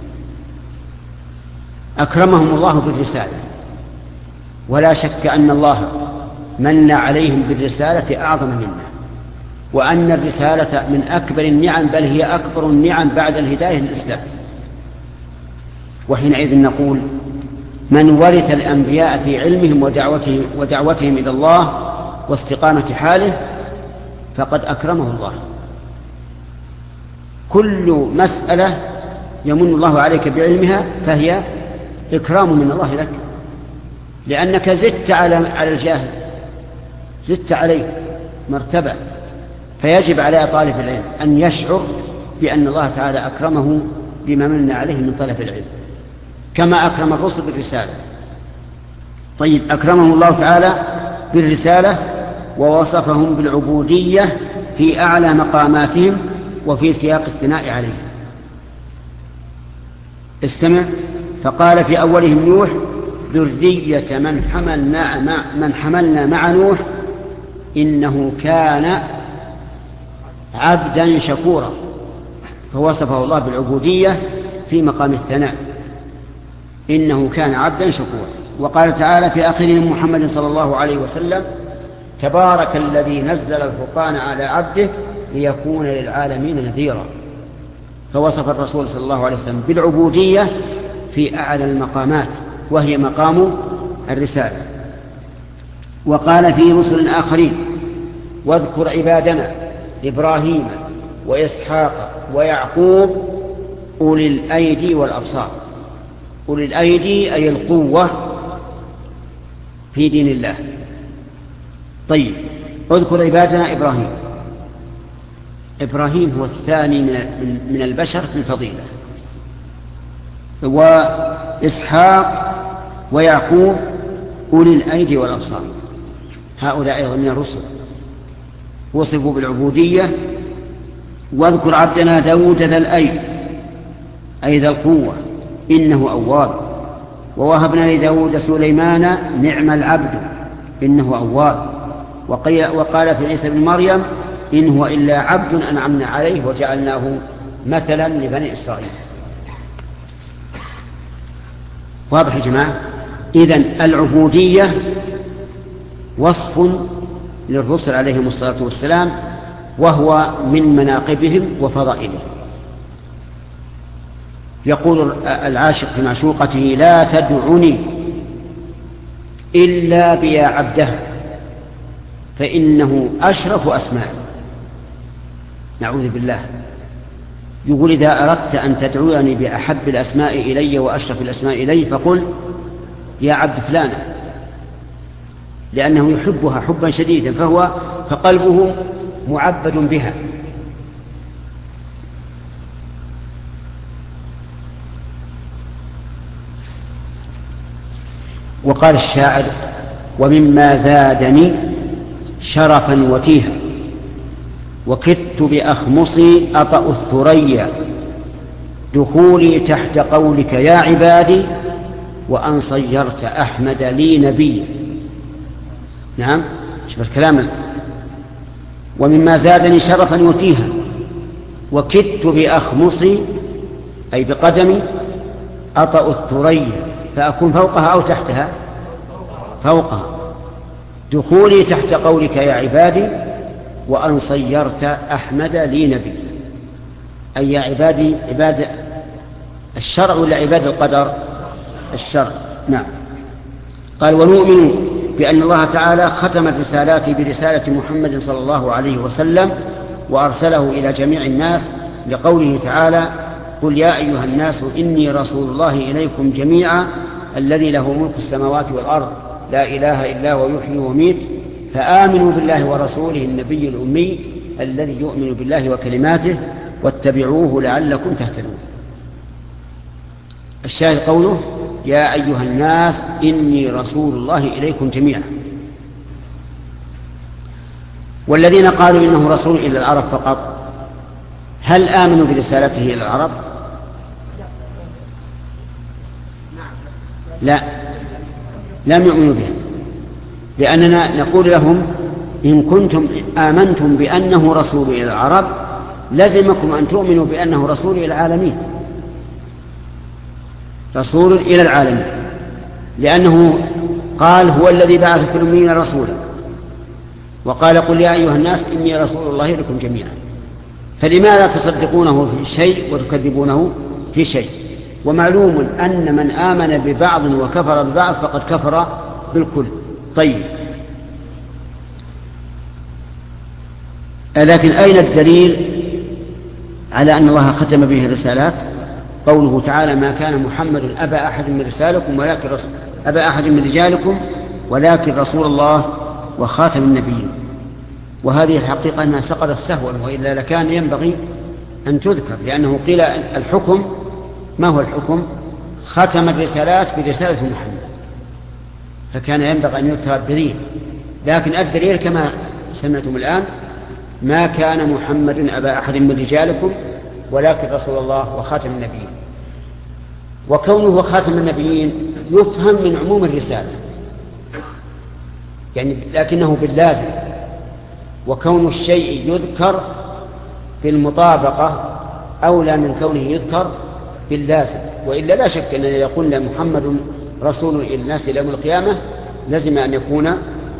أكرمهم الله بالرسالة، ولا شك أن الله من عليهم بالرسالة أعظم منا، وأن الرسالة من أكبر النعم، بل هي أكبر النعم بعد الهداية للإسلام. وحينئذ نقول من ورث الأنبياء في علمهم ودعوتهم, ودعوتهم إلى الله واستقامة حاله فقد أكرمه الله. كل مسألة يمن الله عليك بعلمها فهي إكرام من الله لك، لأنك زدت على الجاهل، زدت عليه مرتبة، فيجب على طالب العلم أن يشعر بأن الله تعالى أكرمه بما من عليه من طلب العلم، كما أكرم الرسل بالرسالة. طيب، أكرمهم الله تعالى بالرسالة ووصفهم بالعبودية في أعلى مقاماتهم وفي سياق الثناء عليه. استمع، فقال في أولهم نوح ذرية من حملنا مع, من حملنا مع نوح إنه كان عبدا شكورا، فوصفه الله بالعبودية في مقام الثناء، إنه كان عبدا شكورا. وقال تعالى في آخرهم محمد صلى الله عليه وسلم تبارك الذي نزل الفرقان على عبده ليكون للعالمين نذيرا، فوصف الرسول صلى الله عليه وسلم بالعبودية في أعلى المقامات وهي مقام الرسالة. وقال في رسل آخرين واذكر عبادنا إبراهيم وإسحاق ويعقوب أولي الأيدي والأبصار. أولي الأيدي أي القوة في دين الله. طيب، اذكر عبادنا إبراهيم. إبراهيم هو الثاني من البشر في الفضيلة، وإسحاق ويعقوب أولي الأيدي والأبصار، هؤلاء أيضا من الرسل وصفوا بالعبودية. واذكر عبدنا داود ذا الأيد أي ذا القوة إنه أواب، ووهبنا لداود سليمان نعم العبد إنه أواب. وقال في عيسى بن مريم إن هو إلا عبد أنعمنا عليه وجعلناه مثلا لبني إسرائيل. واضح يا جماعة؟ إذن العبودية وصف للرسل عليهم الصلاة والسلام، وهو من مناقبهم وفضائلهم. يقول العاشق في معشوقته لا تدعني إلا بيا عبدها فإنه أشرف أسماء. نعوذ بالله. يقول إذا أردت أن تدعوني بأحب الأسماء إلي وأشرف الأسماء إلي فقل يا عبد فلانة، لأنه يحبها حبا شديدا، فهو فقلبه معبد بها. وقال الشاعر ومما زادني شرفا وتيها وكدت بأخمصي أطأ الثريا دخولي تحت قولك يا عبادي وأن صيرت أحمد لي نبي. نعم، شوف الكلام. ومما زادني شرفا وتيها وكدت بأخمصي أي بقدمي أطأ الثريا، فأكون فوقها أو تحتها؟ فوقها. دخولي تحت قولك يا عبادي وأن صيرت أحمد لي نبي، أي يا عبادي عباد الشرع ولا عباد القدر؟ الشرع. نعم. قال ونؤمن بأن الله تعالى ختم الرسالات برسالة محمد صلى الله عليه وسلم وأرسله إلى جميع الناس لقوله تعالى قل يا أيها الناس إني رسول الله إليكم جميعا الذي له ملك السماوات والأرض لا إله إلا هو يحيي ويميت فآمنوا بالله ورسوله النبي الأمي الذي يؤمن بالله وكلماته واتبعوه لعلكم تهتدون. الشاهد قوله يا أيها الناس إني رسول الله إليكم جميعا. والذين قالوا إنه رسول إلى العرب فقط هل آمنوا برسالته إلى العرب؟ لا، لم يؤمنوا به، لأننا نقول لهم إن كنتم آمنتم بأنه رسول إلى العرب لزمكم أن تؤمنوا بأنه رسول إلى العالمين، رسول إلى العالمين، لأنه قال هو الذي بعث في الأميين رسولا، وقال قل يا أيها الناس إني رسول الله لكم جميعا. فلماذا تصدقونه في شيء وتكذبونه في شيء؟ ومعلوم أن من آمن ببعض وكفر ببعض فقد كفر بالكل. طيب، لكن أين الدليل على أن الله ختم به الرسالات؟ قوله تعالى: ما كان محمد أبا أحد من رسالكم ولكن رسول أبا أحد من رجالكم ولكن رسول الله وخاتم النبيين. وهذه الحقيقة أنها سقطت سهوا، وإلا لكان ينبغي أن تذكر، لأنه قيل الحكم. ما هو الحكم؟ ختم الرسالات برسالة محمد، فكان ينبغي أن يذكر الدليل. لكن الدليل كما سمعتم الآن: ما كان محمد أبا أحد من رجالكم ولكن رسول الله وخاتم النبيين. وكونه خاتم النبيين يفهم من عموم الرسالة، يعني لكنه باللازم. وكون الشيء يذكر بالمطابقة أولى من كونه يذكر باللازم. وإلا لا شك أن يقول محمد رسول إلى الناس إلى يوم القيامة لازم أن يكون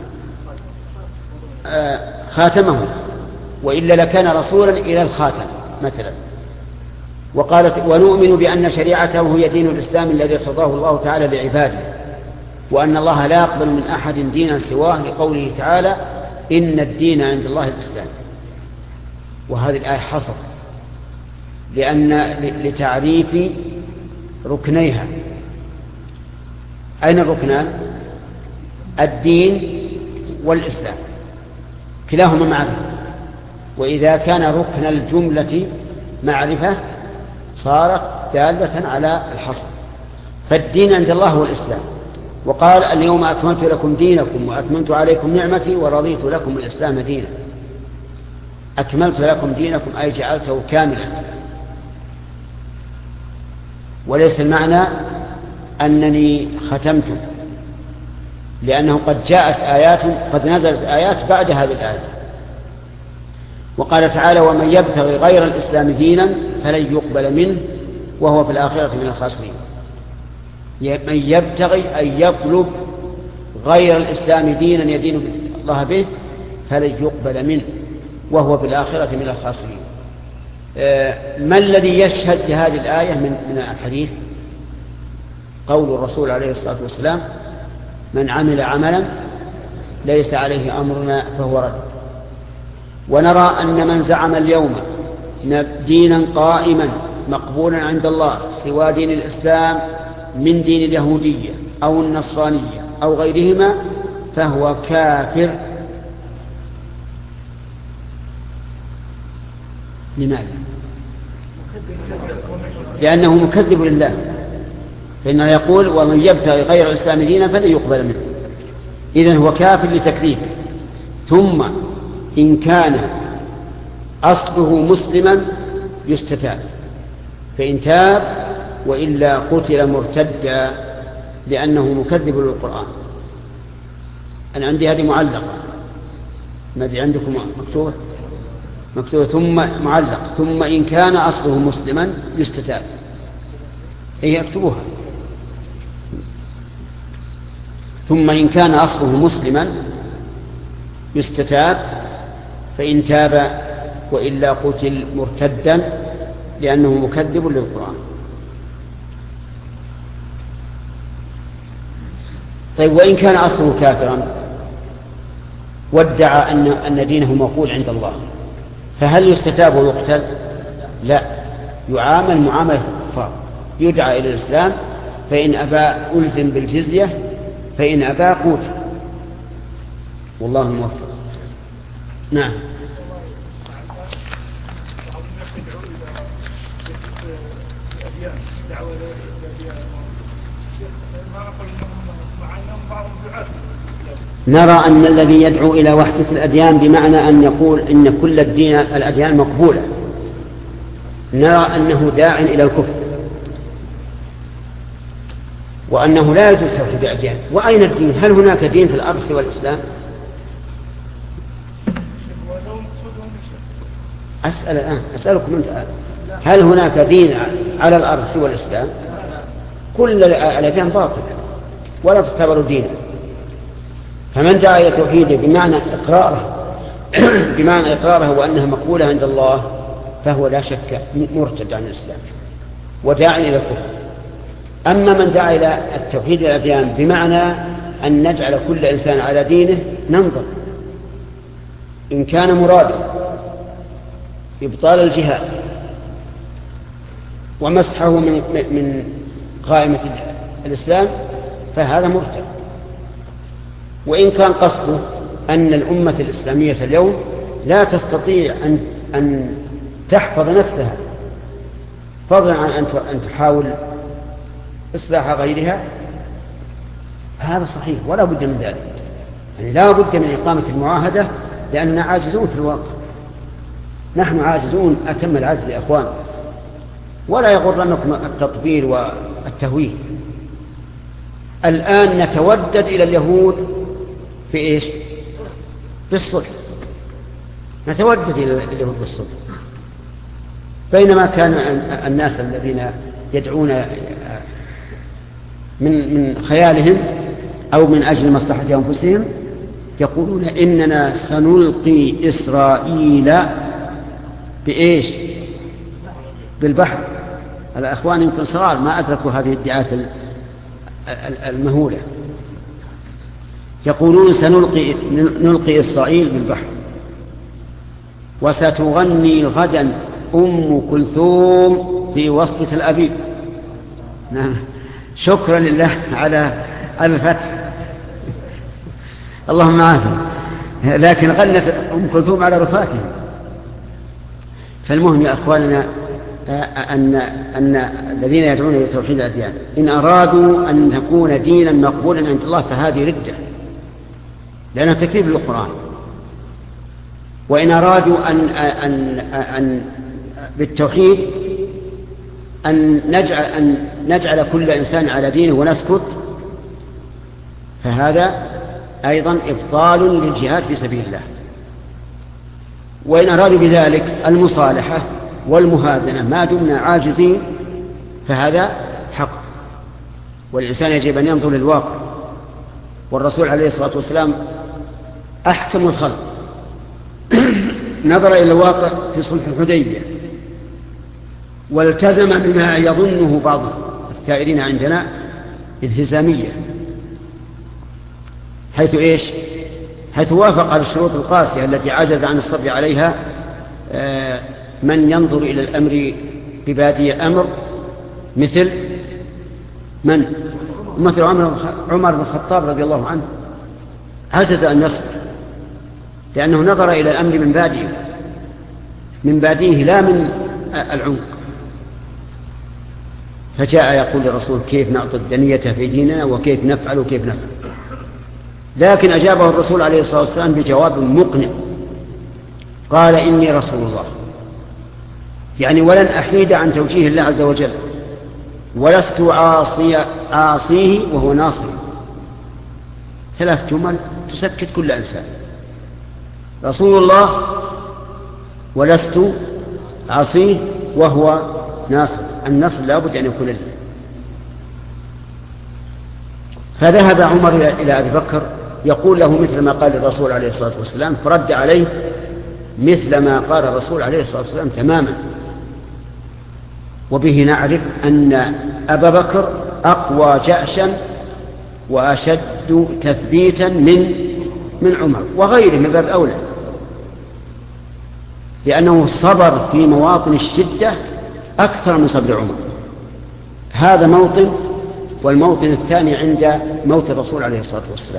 خاتمه، وإلا لكان رسولا إلى الخاتم مثلا. وقالت: ونؤمن بأن شريعته هي دين الإسلام الذي ارتضاه الله تعالى لعباده، وأن الله لا يقبل من أحد دينا سواه، لقوله تعالى: إن الدين عند الله الإسلام. وهذه الآية حصر لأن لتعريف ركنيها. أين الركنان؟ الدين والإسلام كلاهما معرفة، وإذا كان ركن الجملة معرفة صارت دالة على الحصر. فالدين عند الله هو الإسلام. وقال: اليوم أكملت لكم دينكم وأتممت عليكم نعمتي ورضيت لكم الإسلام دينا. أكملت لكم دينكم أي جعلته كاملا، وليس المعنى أنني ختمت، لأنه قد جاءت آيات قد نزلت آيات بعد هذه الآية. وقال تعالى: ومن يبتغي غير الإسلام دينا فلن يقبل منه وهو في الآخرة من الخاسرين. من يبتغي أي يطلب غير الإسلام دينا يدين الله به فلن يقبل منه وهو في الآخرة من الخاسرين. ما الذي يشهد لهذه الآية من الحديث؟ قول الرسول عليه الصلاة والسلام: من عمل عملا ليس عليه أمرنا فهو رد. ونرى أن من زعم اليوم دينا قائما مقبولا عند الله سوى دين الإسلام من دين اليهودية أو النصرانية أو غيرهما فهو كافر. لماذا؟ لأنه مكذب لله، فإنه يقول: ومن يبتغي غير الإسلام دينا فلن يقبل منه. إذن هو كافر لتكذيبه. ثم إن كان أصله مسلما يستتاب، فإن تاب وإلا قتل مرتدا لأنه مكذب للقرآن. أنا عندي هذه معلقة، ما أدري عندكم مكتوبة مكتوبة ثم معلق: ثم إن كان أصله مسلما يستتاب. إيه يكتبوها: ثم إن كان أصله مسلما يستتاب، فإن تاب وإلا قتل مرتدا لأنه مكذب للقرآن. طيب، وإن كان أصله كافرا وادعى أن أن دينه مقبول عند الله، فهل يستتاب ويقتل؟ لا، يعامل معاملة الكفار، يدعى إلى الإسلام، فإن أبى ألزم بالجزية، فإن أبى قتل. والله الموفق. نعم. نرى أن الذي يدعو إلى وحدة الأديان بمعنى أن يقول إن كل الدين الأديان مقبولة، نرى أنه داع إلى الكفر، وأنه لا يجوز توحيد الأديان. وأين الدين؟ هل هناك دين في الأرض سوى الإسلام؟ أسأل الآن أسألكم أنت الآن، هل هناك دين على الأرض سوى الإسلام؟ كل الأديان باطلة ولا تعتبر دينا. فمن دعا إلى توحيده بمعنى إقراره بمعنى إقراره وأنها مقبولة عند الله فهو لا شك مرتد عن الإسلام وداعي إلى الكفر. أما من دعا إلى التوحيد الأديان بمعنى أن نجعل كل إنسان على دينه ننظر إن كان مرادا إبطال الجهاد ومسحه من من قائمة الإسلام فهذا مرتد. وإن كان قصده أن الأمة الإسلامية اليوم لا تستطيع أن أن تحفظ نفسها فضلا عن أن تحاول إصلاح غيرها، هذا صحيح ولا بد من ذلك، يعني لا بد من إقامة المعاهدة لأننا عاجزون في الواقع، نحن عاجزون أتم العجز يا أخوان، ولا يغرنكم التطبيل والتهويل. الآن نتودد إلى اليهود في إيش؟ بالصلح، نتودد إلى اليهود بالصلح، بينما كان الناس الذين يدعون من من خيالهم أو من أجل مصلحة أنفسهم يقولون إننا سنلقي إسرائيل بإيش؟ بالبحر. الأخوان يمكن صغار ما أدركوا هذه الادعاءات المهولة. يقولون سنلقي نلقي إسرائيل بالبحر وستغني غدا أم كلثوم في وسط تل أبيب. نعم، شكرا لله على الفتح، اللهم عافنا. لكن غنت أم كلثوم على رفاتهم. فالمهم يا أخواننا أن, أن الذين يدعون إلى توحيد الأديان إن أرادوا أن تكون دينا مقبولا عند الله فهذه ردة، لأنها تكذيب للقرآن. وإن أرادوا أن, أن, أن بالتوحيد أن نجعل, أن نجعل كل إنسان على دينه ونسكت فهذا أيضا إبطال للجهاد في سبيل الله. وإن أرادوا بذلك المصالحة والمهادنة ما دمنا عاجزين فهذا حق، والإنسان يجب أن ينظر للواقع. والرسول عليه الصلاة والسلام أحكم الخلق نظر إلى الواقع في صلح الحديبية والتزم بما يظنه بعض الثائرين عندنا انهزامية، حيث إيش؟ حيث وافق على الشروط القاسية التي عجز عن الصبر عليها من ينظر إلى الأمر ببادي أمر مثل من؟ مثل عمر بن الخطاب رضي الله عنه، عجز أن يصبر لأنه نظر إلى الأمر من باديه من باديه لا من العمق. فجاء يقول للرسول كيف نعطي الدنية في ديننا وكيف نفعل وكيف نفعل، لكن أجابه الرسول عليه الصلاة والسلام بجواب مقنع، قال إني رسول الله، يعني ولن أحيد عن توجيه الله عز وجل، ولست عاصي عاصيه وهو ناصر. ثلاث جمل تسكت كل إنسان: رسول الله، ولست عاصيه، وهو ناصر. النصر لا بد أن يكون له. فذهب عمر إلى أبي بكر يقول له مثل ما قال الرسول عليه الصلاة والسلام، فرد عليه مثل ما قال الرسول عليه الصلاة والسلام تماما. وبه نعرف أن أبا بكر أقوى جأشا وأشد تثبيتا من من عمر وغيره من باب أولى، لأنه صبر في مواطن الشدة أكثر من صبر عمر. هذا موطن، والموطن الثاني عند موت الرسول عليه الصلاة والسلام.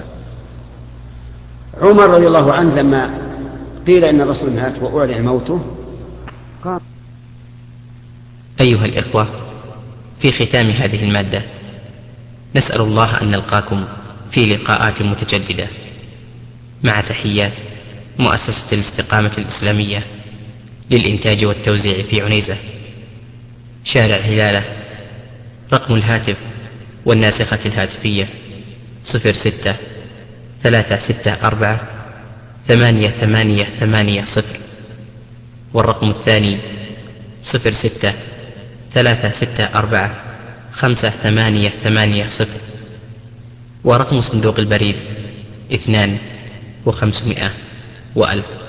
عمر رضي الله عنه لما قيل إن الرسول مات وأعلن موته قال: أيها الإخوة، في ختام هذه المادة نسأل الله أن نلقاكم في لقاءات متجددة، مع تحيات مؤسسة الاستقامة الإسلامية للإنتاج والتوزيع في عنيزة، شارع هلالة. رقم الهاتف والناسخة الهاتفية صفر ستة ثلاثة ستة أربعة ثمانية ثمانية ثمانية صفر، والرقم الثاني صفر ستة ثلاثة ستة أربعة خمسة ثمانية ثمانية صفر، ورقم صندوق البريد اثنان وخمسمائة وألف.